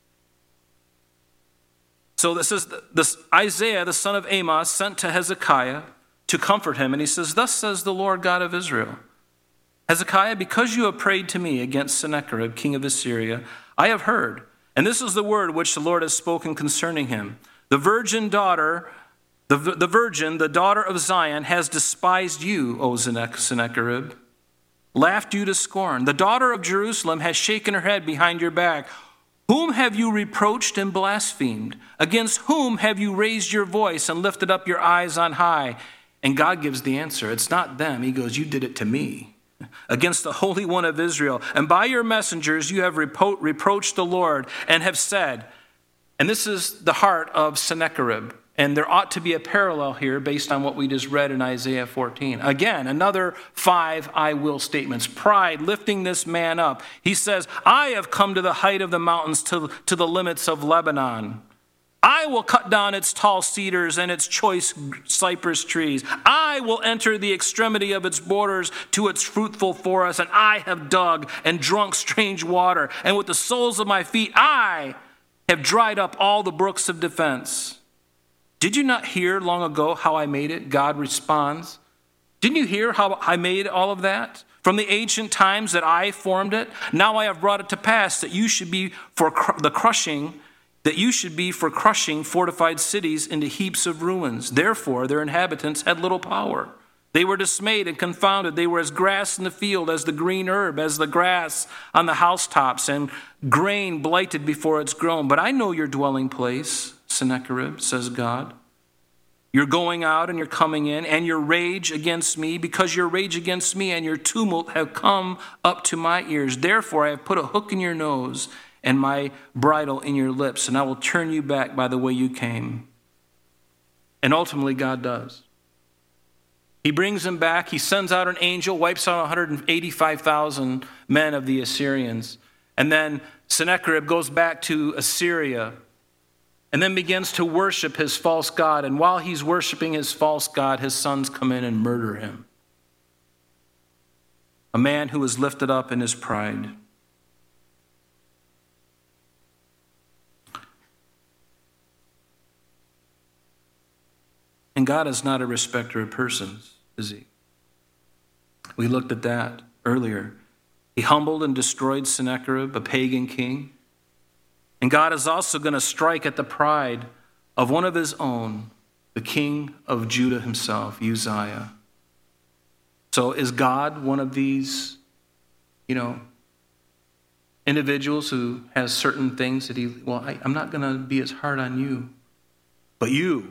So this is this Isaiah, the son of Amos, sent to Hezekiah to comfort him. And he says, thus says the Lord God of Israel, Hezekiah, because you have prayed to me against Sennacherib, king of Assyria, I have heard. And this is the word which the Lord has spoken concerning him. The virgin daughter, the, the virgin, the daughter of Zion, has despised you, O Sennacherib, laughed you to scorn. The daughter of Jerusalem has shaken her head behind your back. Whom have you reproached and blasphemed? Against whom have you raised your voice and lifted up your eyes on high? And God gives the answer. It's not them. He goes, you did it to me. Against the Holy One of Israel. And by your messengers you have repro- reproached the Lord and have said, and this is the heart of Sennacherib. And there ought to be a parallel here based on what we just read in Isaiah fourteen. Again, another five I will statements. Pride lifting this man up. He says, I have come to the height of the mountains, to, to the limits of Lebanon. I will cut down its tall cedars and its choice cypress trees. I will enter the extremity of its borders to its fruitful forest. And I have dug and drunk strange water. And with the soles of my feet, I have dried up all the brooks of defense. Did you not hear long ago how I made it? God responds. Didn't you hear how I made all of that? From the ancient times that I formed it, now I have brought it to pass that you should be for cr- the crushing that you should be for crushing fortified cities into heaps of ruins. Therefore, their inhabitants had little power. They were dismayed and confounded. They were as grass in the field, as the green herb, as the grass on the housetops, and grain blighted before it's grown. But I know your dwelling place, Sennacherib, says God. You're going out and you're coming in, and your rage against me, because your rage against me and your tumult have come up to my ears. Therefore, I have put a hook in your nose and my bridle in your lips, and I will turn you back by the way you came. And ultimately, God does. He brings him back. He sends out an angel, wipes out one hundred eighty-five thousand men of the Assyrians. And then Sennacherib goes back to Assyria and then begins to worship his false god. And while he's worshiping his false god, his sons come in and murder him. A man who was lifted up in his pride. And God is not a respecter of persons, is he? We looked at that earlier. He humbled and destroyed Sennacherib, a pagan king. And God is also going to strike at the pride of one of his own, the king of Judah himself, Uzziah. So is God one of these, you know, individuals who has certain things that he, well, I, I'm not going to be as hard on you, but you.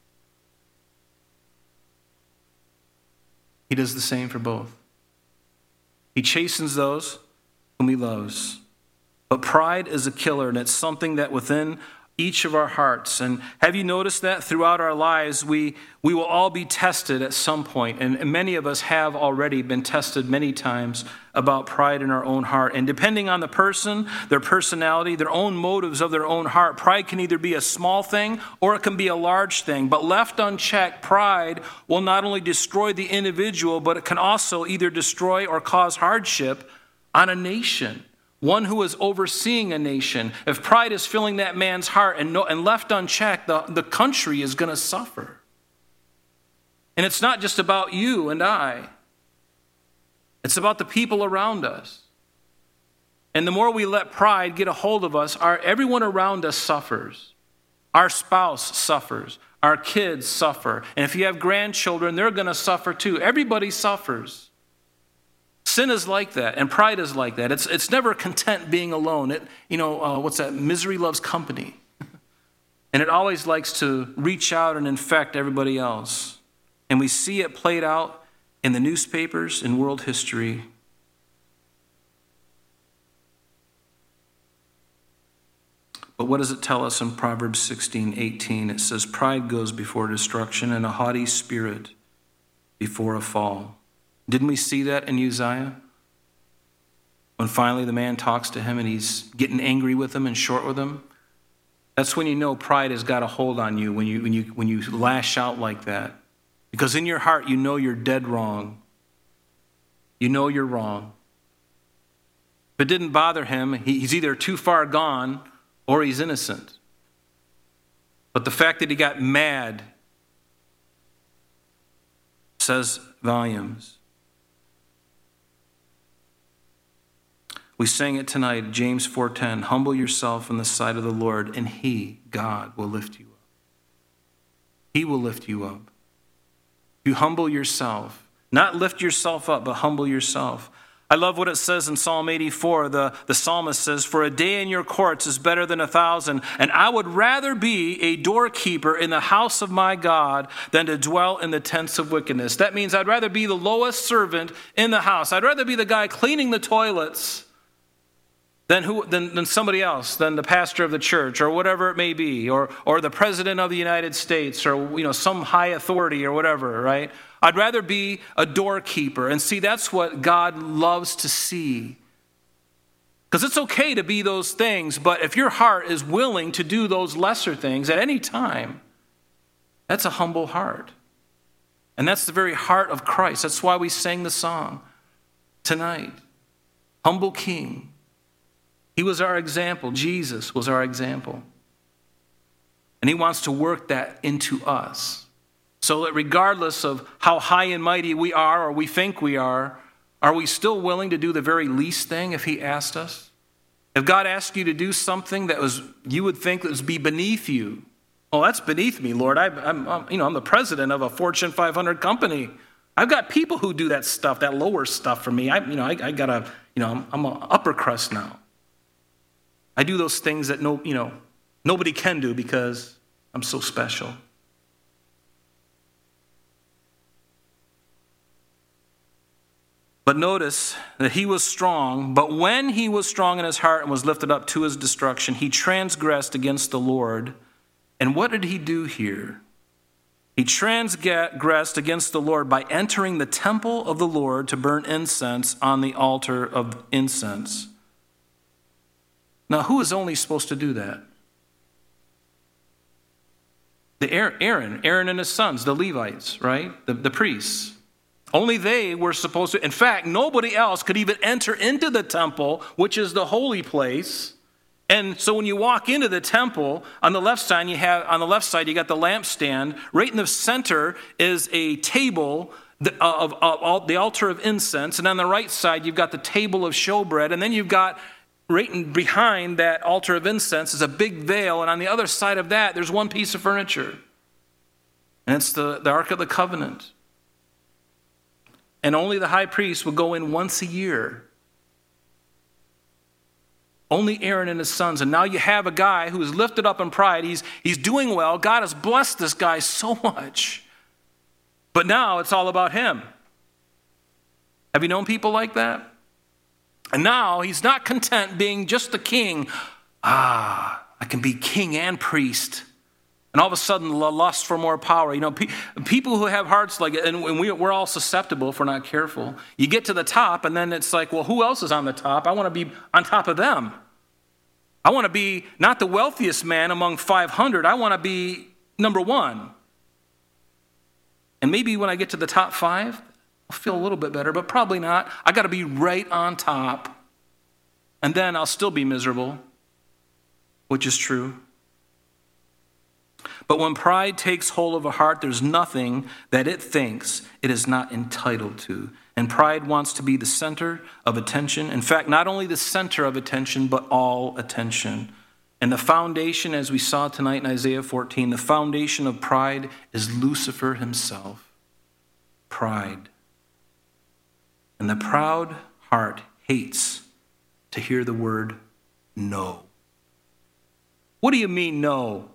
He does the same for both. He chastens those whom he loves. But pride is a killer, and it's something that within each of our hearts. And have you noticed that throughout our lives, we, we will all be tested at some point. And, and many of us have already been tested many times about pride in our own heart. And depending on the person, their personality, their own motives of their own heart, pride can either be a small thing or it can be a large thing. But left unchecked, pride will not only destroy the individual, but it can also either destroy or cause hardship on a nation. One who is overseeing a nation. If pride is filling that man's heart and, no, and left unchecked, the, the country is going to suffer. And it's not just about you and I. It's about the people around us. And the more we let pride get a hold of us, our, everyone around us suffers. Our spouse suffers. Our kids suffer. And if you have grandchildren, they're going to suffer too. Everybody suffers. Sin is like that, and pride is like that. It's it's never content being alone. It, you know, uh, what's that? Misery loves company. And it always likes to reach out and infect everybody else. And we see it played out in the newspapers, in world history. But what does it tell us in Proverbs sixteen eighteen? It says, pride goes before destruction, and a haughty spirit before a fall. Didn't we see that in Uzziah? When finally the man talks to him and he's getting angry with him and short with him. That's when you know pride has got a hold on you, when you, when you, when you lash out like that. Because in your heart you know you're dead wrong. You know you're wrong. If it didn't bother him, he's either too far gone or he's innocent. But the fact that he got mad says volumes. We sang it tonight, James four ten, humble yourself in the sight of the Lord, and he, God, will lift you up. He will lift you up. You humble yourself. Not lift yourself up, but humble yourself. I love what it says in Psalm eighty-four. The, the psalmist says, for a day in your courts is better than a thousand, and I would rather be a doorkeeper in the house of my God than to dwell in the tents of wickedness. That means I'd rather be the lowest servant in the house. I'd rather be the guy cleaning the toilets Than, who, than, than somebody else, than the pastor of the church or whatever it may be, or, or the president of the United States, or you know some high authority or whatever, right? I'd rather be a doorkeeper. And see, that's what God loves to see. Because it's okay to be those things, but if your heart is willing to do those lesser things at any time, that's a humble heart. And that's the very heart of Christ. That's why we sang the song tonight. Humble King. He was our example. Jesus was our example. And he wants to work that into us. So that regardless of how high and mighty we are or we think we are, are we still willing to do the very least thing if he asked us? If God asked you to do something that was you would think that would be beneath you, oh, that's beneath me, Lord. I, I'm, I'm, you know, I'm the president of a Fortune five hundred company. I've got people who do that stuff, that lower stuff for me. I, you know, I, I got a, you know, I'm, I'm an upper crust now. I do those things that no, you know, nobody can do because I'm so special. But notice that he was strong, but when he was strong in his heart and was lifted up to his destruction, he transgressed against the Lord. And what did he do here? He transgressed against the Lord by entering the temple of the Lord to burn incense on the altar of incense. Now, who is only supposed to do that? The Aaron, Aaron and his sons, the Levites, right? The, the priests. Only they were supposed to. In fact, nobody else could even enter into the temple, which is the holy place. And so when you walk into the temple, on the left side, you have on the left side you got the lampstand. Right in the center is a table of, of, of the altar of incense, and on the right side you've got the table of showbread, and then you've got right behind that altar of incense is a big veil, and on the other side of that, there's one piece of furniture. And it's the, the Ark of the Covenant. And only the high priest would go in once a year. Only Aaron and his sons. And now you have a guy who is lifted up in pride. He's, he's doing well. God has blessed this guy so much. But now it's all about him. Have you known people like that? And now he's not content being just the king. Ah, I can be king and priest. And all of a sudden, the lust for more power. You know, pe- people who have hearts like, and we, we're all susceptible if we're not careful. You get to the top, and then it's like, well, who else is on the top? I want to be on top of them. I want to be not the wealthiest man among five hundred. I want to be number one. And maybe when I get to the top five, I'll feel a little bit better, but probably not. I got to be right on top. And then I'll still be miserable, which is true. But when pride takes hold of a heart, there's nothing that it thinks it is not entitled to. And pride wants to be the center of attention. In fact, not only the center of attention, but all attention. And the foundation, as we saw tonight in Isaiah fourteen, the foundation of pride is Lucifer himself. Pride. And the proud heart hates to hear the word no. What do you mean no?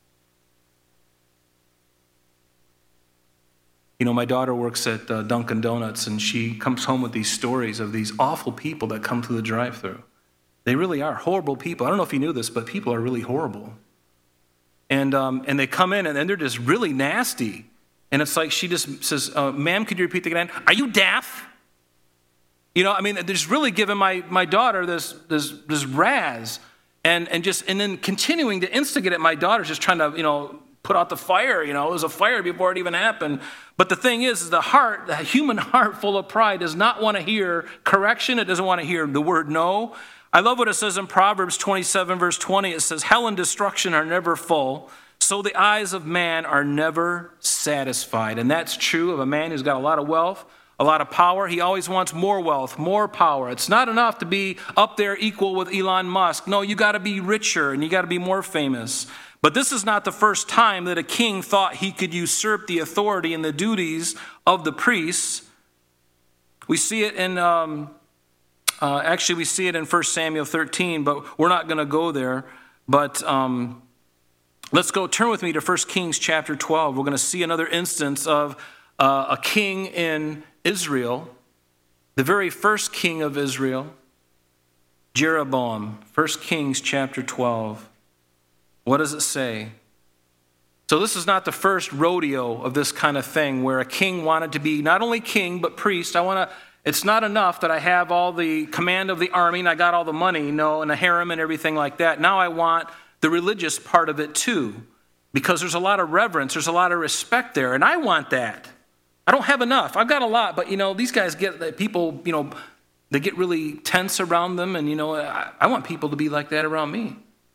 You know, my daughter works at uh, Dunkin' Donuts, and she comes home with these stories of these awful people that come through the drive-thru. They really are horrible people. I don't know if you knew this, but people are really horrible. And um, and they come in, and then they're just really nasty. And it's like she just says, uh, ma'am, could you repeat that again? Are you deaf? You know, I mean, they're just really giving my, my daughter this, this, this razz. And, and, just, and then continuing to instigate it. My daughter's just trying to, you know, put out the fire. You know, it was a fire before it even happened. But the thing is, is the heart, the human heart full of pride does not want to hear correction. It doesn't want to hear the word no. I love what it says in Proverbs twenty-seven, verse twenty. It says, hell and destruction are never full, so the eyes of man are never satisfied. And that's true of a man who's got a lot of wealth, a lot of power. He always wants more wealth, more power. It's not enough to be up there equal with Elon Musk. No, you got to be richer and you got to be more famous. But this is not the first time that a king thought he could usurp the authority and the duties of the priests. We see it in, um, uh, actually we see it in First Samuel thirteen, but we're not going to go there. But um, let's go, turn with me to First Kings chapter twelve. We're going to see another instance of uh, a king in Israel, the very first king of Israel, Jeroboam. First Kings chapter twelve. What does it say? So this is not the first rodeo of this kind of thing where a king wanted to be not only king but priest. I want to. It's not enough that I have all the command of the army and I got all the money, you know, and a harem and everything like that. Now I want the religious part of it too, because there's a lot of reverence, there's a lot of respect there, and I want that. I don't have enough. I've got a lot, but you know, these guys get people, you know, they get really tense around them, and you know, I, I want people to be like that around me.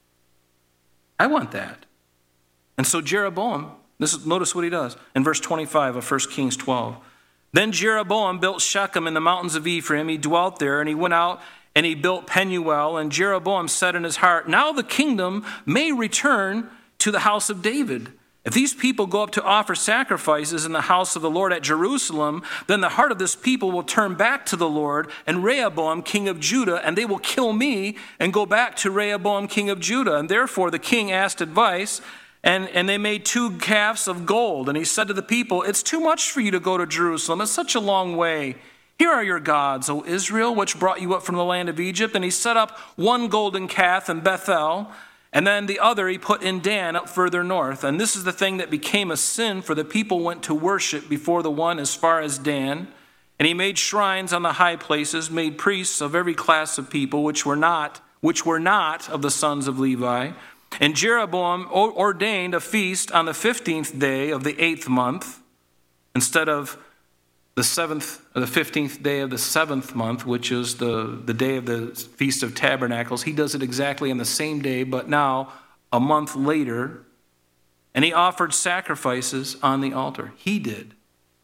I want that. And so Jeroboam, this is, notice what he does in verse twenty-five of First Kings twelve. Then Jeroboam built Shechem in the mountains of Ephraim. He dwelt there, and he went out and he built Penuel. And Jeroboam said in his heart, now the kingdom may return to the house of David. If these people go up to offer sacrifices in the house of the Lord at Jerusalem, then the heart of this people will turn back to the Lord and Rehoboam, king of Judah, and they will kill me and go back to Rehoboam, king of Judah. And therefore the king asked advice, and, and they made two calves of gold. And he said to the people, it's too much for you to go to Jerusalem. It's such a long way. Here are your gods, O Israel, which brought you up from the land of Egypt. And he set up one golden calf in Bethel, and then the other he put in Dan up further north. And this is the thing that became a sin, for the people went to worship before the one as far as Dan. And he made shrines on the high places, made priests of every class of people, which were not, which were not of the sons of Levi. And Jeroboam ordained a feast on the fifteenth day of the eighth month, instead of the seventh or the fifteenth day of the seventh month, which is the, the day of the Feast of Tabernacles. He does it exactly on the same day, but now a month later. And he offered sacrifices on the altar. He did.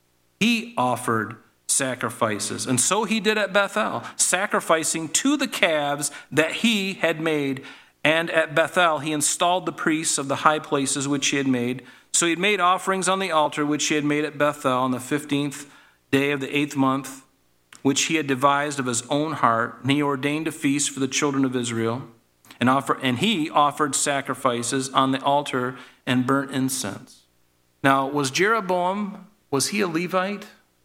He offered sacrifices. And so he did at Bethel, sacrificing to the calves that he had made. And at Bethel he installed the priests of the high places which he had made. So he had made offerings on the altar which he had made at Bethel on the fifteenth day of the eighth month, which he had devised of his own heart. And he ordained a feast for the children of Israel. And, offer, and he offered sacrifices on the altar and burnt incense. Now, was Jeroboam, was he a Levite?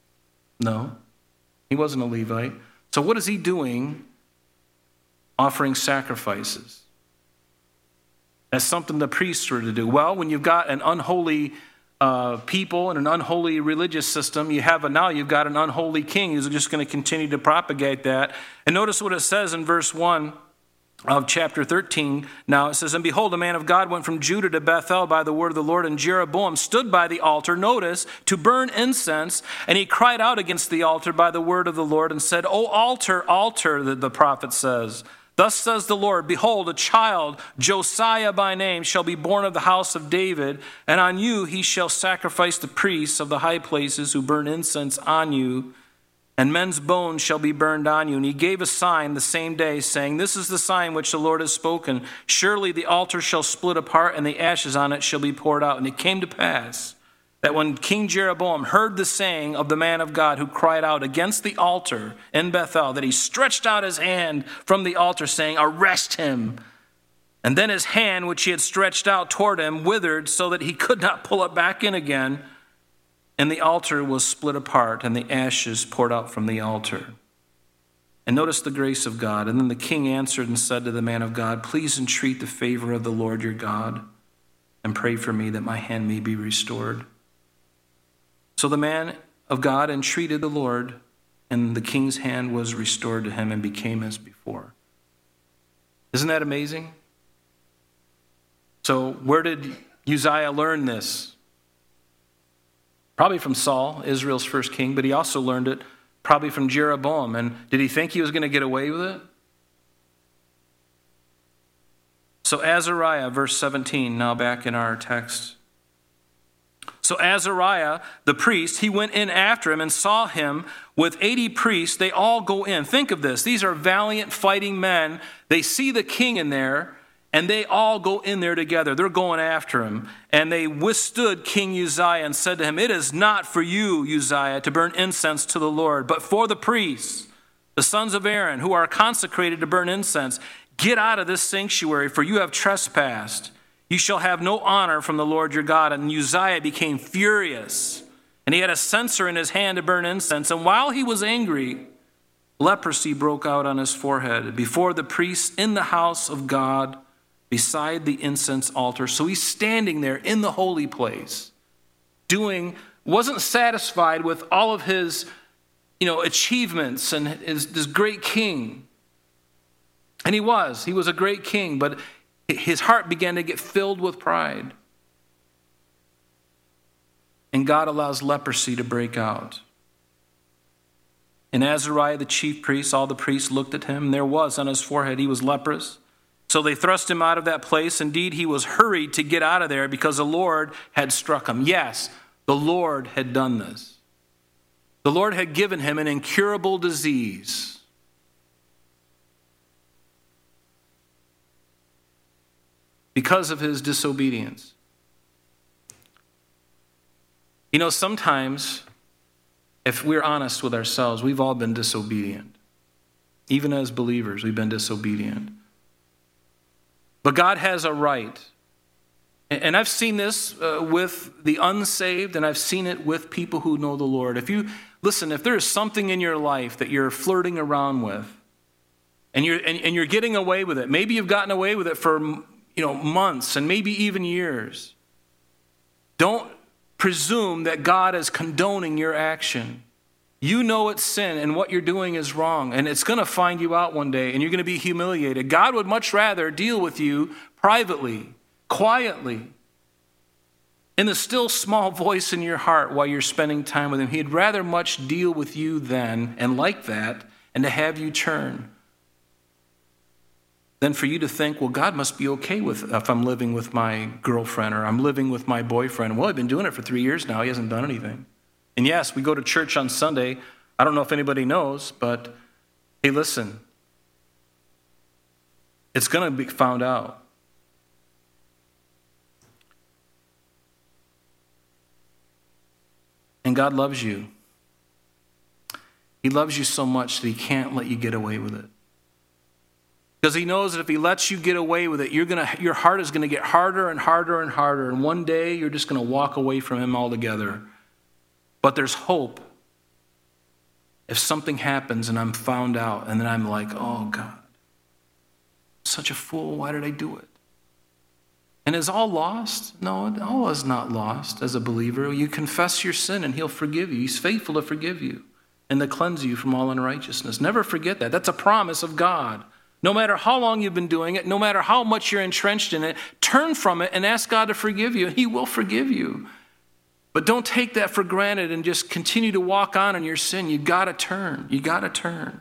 No, he wasn't a Levite. So what is he doing offering sacrifices? That's something the priests were to do. Well, when you've got an unholy uh, people and an unholy religious system, you have a, now you've got an unholy king who's just going to continue to propagate that. And notice what it says in verse one of chapter thirteen. Now it says, and behold, a man of God went from Judah to Bethel by the word of the Lord, and Jeroboam stood by the altar, notice, to burn incense, and he cried out against the altar by the word of the Lord and said, O altar, altar, the, the prophet says, thus says the Lord, behold, a child, Josiah by name, shall be born of the house of David, and on you he shall sacrifice the priests of the high places who burn incense on you, and men's bones shall be burned on you. And he gave a sign the same day, saying, this is the sign which the Lord has spoken. Surely the altar shall split apart, and the ashes on it shall be poured out. And it came to pass that when King Jeroboam heard the saying of the man of God who cried out against the altar in Bethel, that he stretched out his hand from the altar, saying, arrest him. And then his hand, which he had stretched out toward him, withered, so that he could not pull it back in again. And the altar was split apart, and the ashes poured out from the altar. And notice the grace of God. And then the king answered and said to the man of God, please entreat the favor of the Lord your God, and pray for me that my hand may be restored. So the man of God entreated the Lord, and the king's hand was restored to him and became as before. Isn't that amazing? So where did Uzziah learn this? Probably from Saul, Israel's first king, but he also learned it probably from Jeroboam. And did he think he was going to get away with it? So Azariah, verse seventeen, now back in our text. So Azariah, the priest, he went in after him and saw him with eighty priests. They all go in. Think of this. These are valiant fighting men. They see the king in there, and they all go in there together. They're going after him. And they withstood King Uzziah and said to him, it is not for you, Uzziah, to burn incense to the Lord, but for the priests, the sons of Aaron, who are consecrated to burn incense. Get out of this sanctuary, for you have trespassed. You shall have no honor from the Lord your God. And Uzziah became furious, and he had a censer in his hand to burn incense. And while he was angry, leprosy broke out on his forehead before the priests in the house of God, beside the incense altar. So he's standing there in the holy place, doing, wasn't satisfied with all of his, you know, achievements and his, this great king. And he was, he was a great king, but his heart began to get filled with pride. And God allows leprosy to break out. And Azariah, the chief priest, all the priests looked at him, and there was on his forehead, he was leprous. So they thrust him out of that place. Indeed, he was hurried to get out of there because the Lord had struck him. Yes, the Lord had done this. The Lord had given him an incurable disease. Because of his disobedience. You know, sometimes, if we're honest with ourselves, we've all been disobedient. Even as believers, we've been disobedient. But God has a right. And I've seen this uh, with the unsaved, and I've seen it with people who know the Lord. If you, listen, if there is something in your life that you're flirting around with, and you're, and, and you're getting away with it, maybe you've gotten away with it for, you know, months and maybe even years, don't presume that God is condoning your action. You know it's sin and what you're doing is wrong, and it's going to find you out one day, and you're going to be humiliated. God would much rather deal with you privately, quietly, in the still small voice in your heart while you're spending time with him. He'd rather much deal with you then and like that and to have you turn than for you to think, well, God must be okay with if I'm living with my girlfriend or I'm living with my boyfriend. Well, I've been doing it for three years now. He hasn't done anything. And yes, we go to church on Sunday. I don't know if anybody knows, but hey, listen, it's going to be found out. And God loves you. He loves you so much that he can't let you get away with it. Because he knows that if he lets you get away with it, you're gonna, your heart is going to get harder and harder and harder. And one day you're just going to walk away from him altogether. But there's hope. If something happens and I'm found out and then I'm like, oh God, such a fool, why did I do it? And is all lost? No, all is not lost as a believer. You confess your sin and he'll forgive you. He's faithful to forgive you and to cleanse you from all unrighteousness. Never forget that. That's a promise of God. No matter how long you've been doing it, no matter how much you're entrenched in it, turn from it and ask God to forgive you. He will forgive you. But don't take that for granted and just continue to walk on in your sin. You got to turn. You got to turn.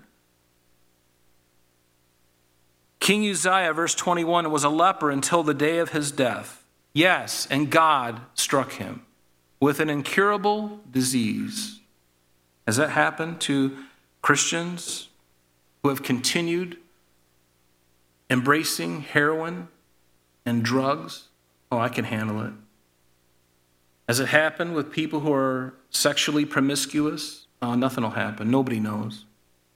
King Uzziah, verse twenty-one, was a leper until the day of his death. Yes, and God struck him with an incurable disease. Has that happened to Christians who have continued embracing heroin and drugs? Oh, I can handle it. Has it happened with people who are sexually promiscuous? Oh, nothing will happen. Nobody knows.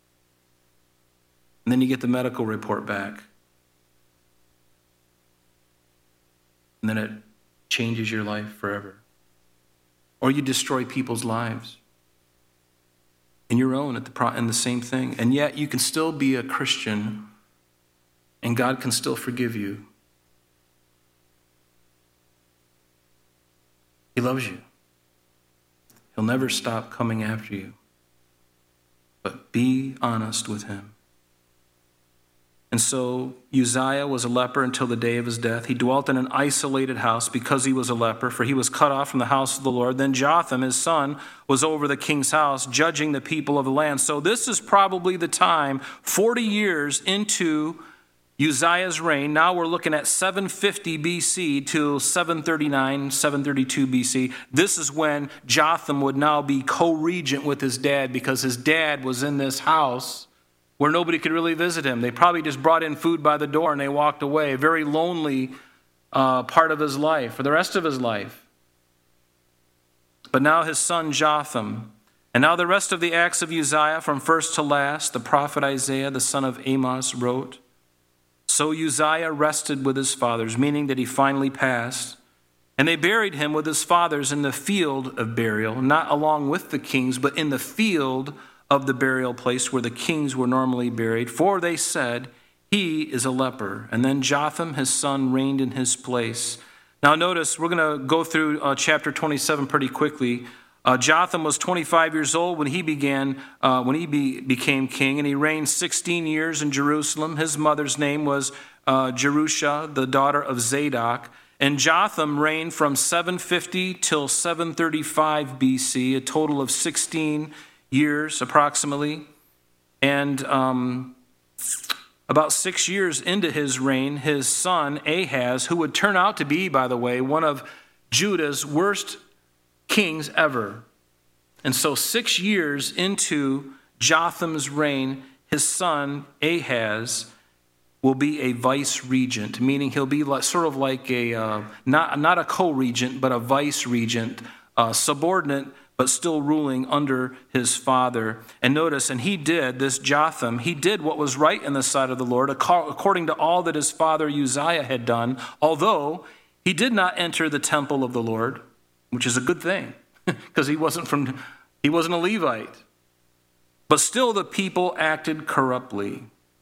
And then you get the medical report back. And then it changes your life forever. Or you destroy people's lives. And your own at the pro- and the same thing. And yet you can still be a Christian and God can still forgive you. He loves you. He'll never stop coming after you. But be honest with him. And so Uzziah was a leper until the day of his death. He dwelt in an isolated house because he was a leper, for he was cut off from the house of the Lord. Then Jotham, his son, was over the king's house, judging the people of the land. So this is probably the time, forty years into Uzziah's reign. Now we're looking at seven fifty B C to seven thirty-nine, seven thirty-two B C. This is when Jotham would now be co-regent with his dad because his dad was in this house where nobody could really visit him. They probably just brought in food by the door and they walked away. A very lonely uh, part of his life, for the rest of his life. But now his son Jotham, and now the rest of the acts of Uzziah from first to last, the prophet Isaiah, the son of Amos, wrote. So Uzziah rested with his fathers, meaning that he finally passed. And they buried him with his fathers in the field of burial, not along with the kings, but in the field of the burial place where the kings were normally buried. For they said, he is a leper. And then Jotham, his son, reigned in his place. Now notice, we're going to go through uh, chapter twenty-seven pretty quickly. Uh, Jotham was twenty-five years old when he began, uh, when he be, became king, and he reigned sixteen years in Jerusalem. His mother's name was uh, Jerusha, the daughter of Zadok. And Jotham reigned from seven fifty till seven thirty-five B C, a total of sixteen years approximately. And um, about six years into his reign, his son Ahaz, who would turn out to be, by the way, one of Judah's worst kings ever. And so six years into Jotham's reign, his son Ahaz will be a vice regent, meaning he'll be like, sort of like a, uh, not, not a co-regent, but a vice regent, uh, subordinate, but still ruling under his father. And notice, and he did, this Jotham, he did what was right in the sight of the Lord, according to all that his father Uzziah had done, although he did not enter the temple of the Lord, which is a good thing, because he wasn't from, he wasn't a Levite. But still the people acted corruptly.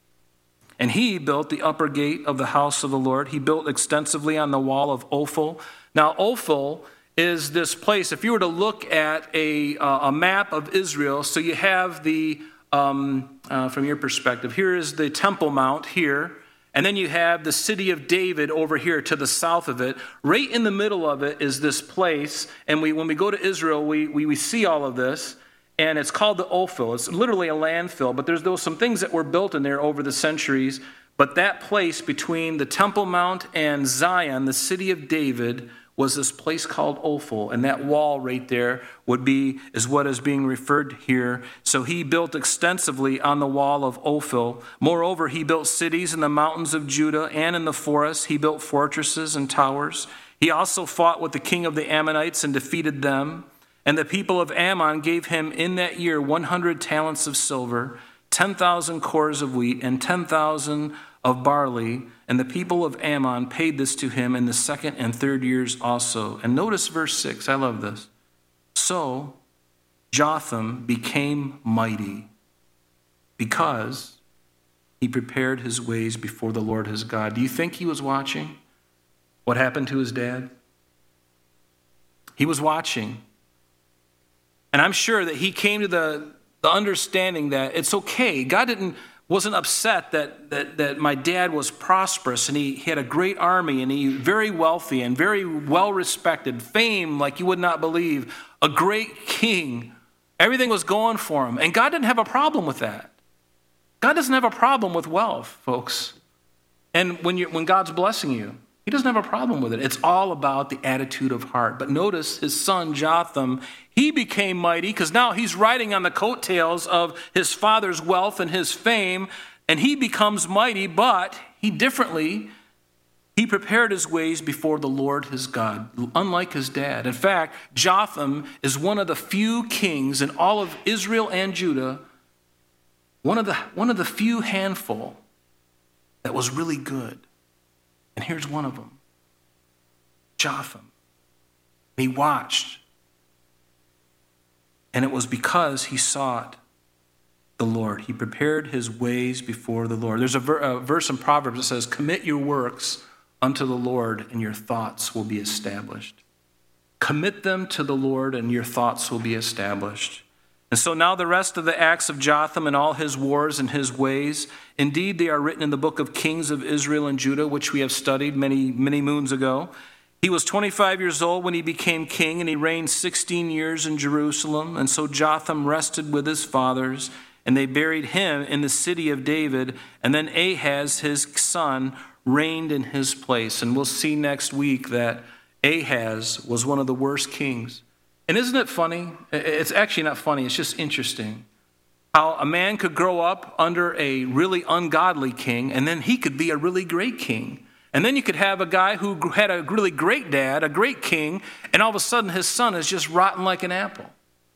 And he built the upper gate of the house of the Lord. He built extensively on the wall of Ophel. Now Ophel is this place, if you were to look at a, uh, a map of Israel, so you have the, um, uh, from your perspective, here is the Temple Mount here, and then you have the city of David over here to the south of it. Right in the middle of it is this place, and we when we go to Israel, we, we, we see all of this, and it's called the Ophel. It's literally a landfill, but there's, there's some things that were built in there over the centuries, but that place between the Temple Mount and Zion, the city of David, was this place called Ophel, and that wall right there would be, is what is being referred here. So he built extensively on the wall of Ophel. Moreover, he built cities in the mountains of Judah and in the forests. He built fortresses and towers. He also fought with the king of the Ammonites and defeated them. And the people of Ammon gave him in that year one hundred talents of silver, ten thousand cores of wheat, and ten thousand of barley, and the people of Ammon paid this to him in the second and third years also. And notice verse six, I love this. So Jotham became mighty because he prepared his ways before the Lord his God. Do you think he was watching? what happened to his dad? He was watching. And I'm sure that he came to the, the understanding that it's okay. God didn't wasn't upset that, that, that my dad was prosperous and he, he had a great army and he very wealthy and very well-respected, fame like you would not believe, a great king. Everything was going for him. And God didn't have a problem with that. God doesn't have a problem with wealth, folks. And when, you when God's blessing you, he doesn't have a problem with it. It's all about the attitude of heart. But notice his son Jotham, he became mighty because now he's riding on the coattails of his father's wealth and his fame, and he becomes mighty, but he differently, he prepared his ways before the Lord his God, unlike his dad. In fact, Jotham is one of the few kings in all of Israel and Judah, one of the, one of the few handful that was really good. And here's one of them, Jotham. He watched. And it was because he sought the Lord. He prepared his ways before the Lord. There's a, ver- a verse in Proverbs that says, commit your works unto the Lord and your thoughts will be established. Commit them to the Lord and your thoughts will be established. And so now the rest of the acts of Jotham and all his wars and his ways, indeed they are written in the book of Kings of Israel and Judah, which we have studied many, many moons ago. He was twenty-five years old when he became king, and he reigned sixteen years in Jerusalem. And so Jotham rested with his fathers, and they buried him in the city of David. And then Ahaz, his son, reigned in his place. And we'll see next week that Ahaz was one of the worst kings. And isn't it funny? It's actually not funny. It's just interesting how a man could grow up under a really ungodly king, and then he could be a really great king. And then you could have a guy who had a really great dad, a great king, and all of a sudden his son is just rotten like an apple.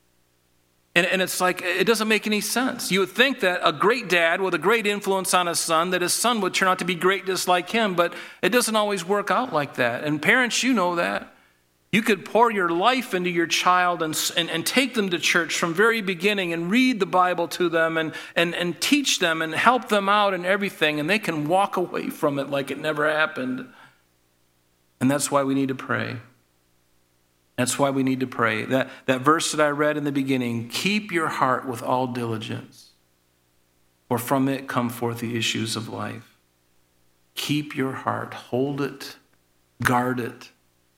And, and it's like, it doesn't make any sense. You would think that a great dad with a great influence on his son, that his son would turn out to be great just like him, but it doesn't always work out like that. And parents, you know that. You could pour your life into your child and, and, and take them to church from very beginning and read the Bible to them and, and, and teach them and help them out and everything, and they can walk away from it like it never happened. And that's why we need to pray. That's why we need to pray. That, that verse that I read in the beginning, keep your heart with all diligence, for from it come forth the issues of life. Keep your heart, hold it, guard it.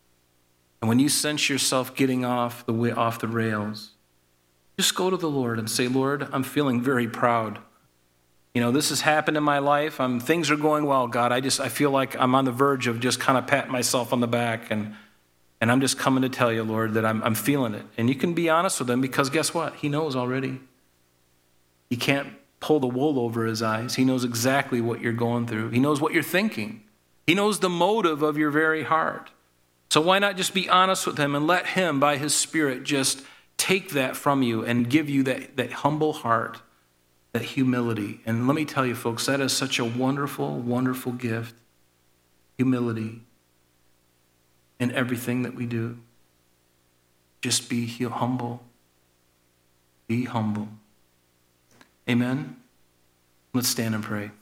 And when you sense yourself getting off the way, off the rails, just go to the Lord and say, Lord, I'm feeling very proud. You know, this has happened in my life. I'm, things are going well, God. I just I feel like I'm on the verge of just kind of patting myself on the back, and and I'm just coming to tell you, Lord, that I'm I'm feeling it. And you can be honest with him, because guess what? He knows already. He can't pull the wool over his eyes. He knows exactly what you're going through. He knows what you're thinking. He knows the motive of your very heart. So why not just be honest with him and let him, by his Spirit, just take that from you and give you that, that humble heart, that humility. And let me tell you, folks, that is such a wonderful, wonderful gift. Humility in everything that we do. Just be humble. Be humble. Amen? Let's stand and pray.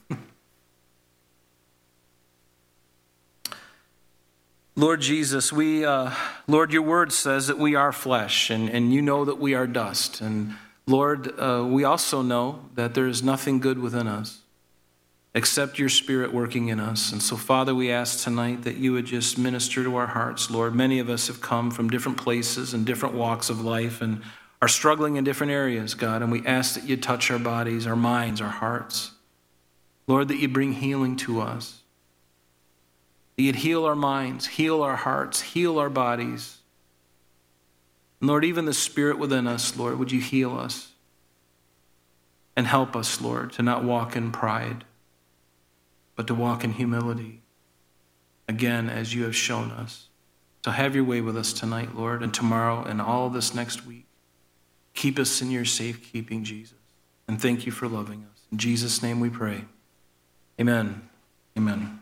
Lord Jesus, we, uh, Lord, your word says that we are flesh, and, and you know that we are dust. And Lord, uh, we also know that there is nothing good within us except your Spirit working in us. And so, Father, we ask tonight that you would just minister to our hearts, Lord. Many of us have come from different places and different walks of life and are struggling in different areas, God. And we ask that you touch our bodies, our minds, our hearts. Lord, that you bring healing to us. That you'd heal our minds, heal our hearts, heal our bodies. And Lord, even the Spirit within us, Lord, would you heal us and help us, Lord, to not walk in pride, but to walk in humility, again, as you have shown us. So have your way with us tonight, Lord, and tomorrow and all this next week. Keep us in your safekeeping, Jesus. And thank you for loving us. In Jesus' name we pray. Amen. Amen.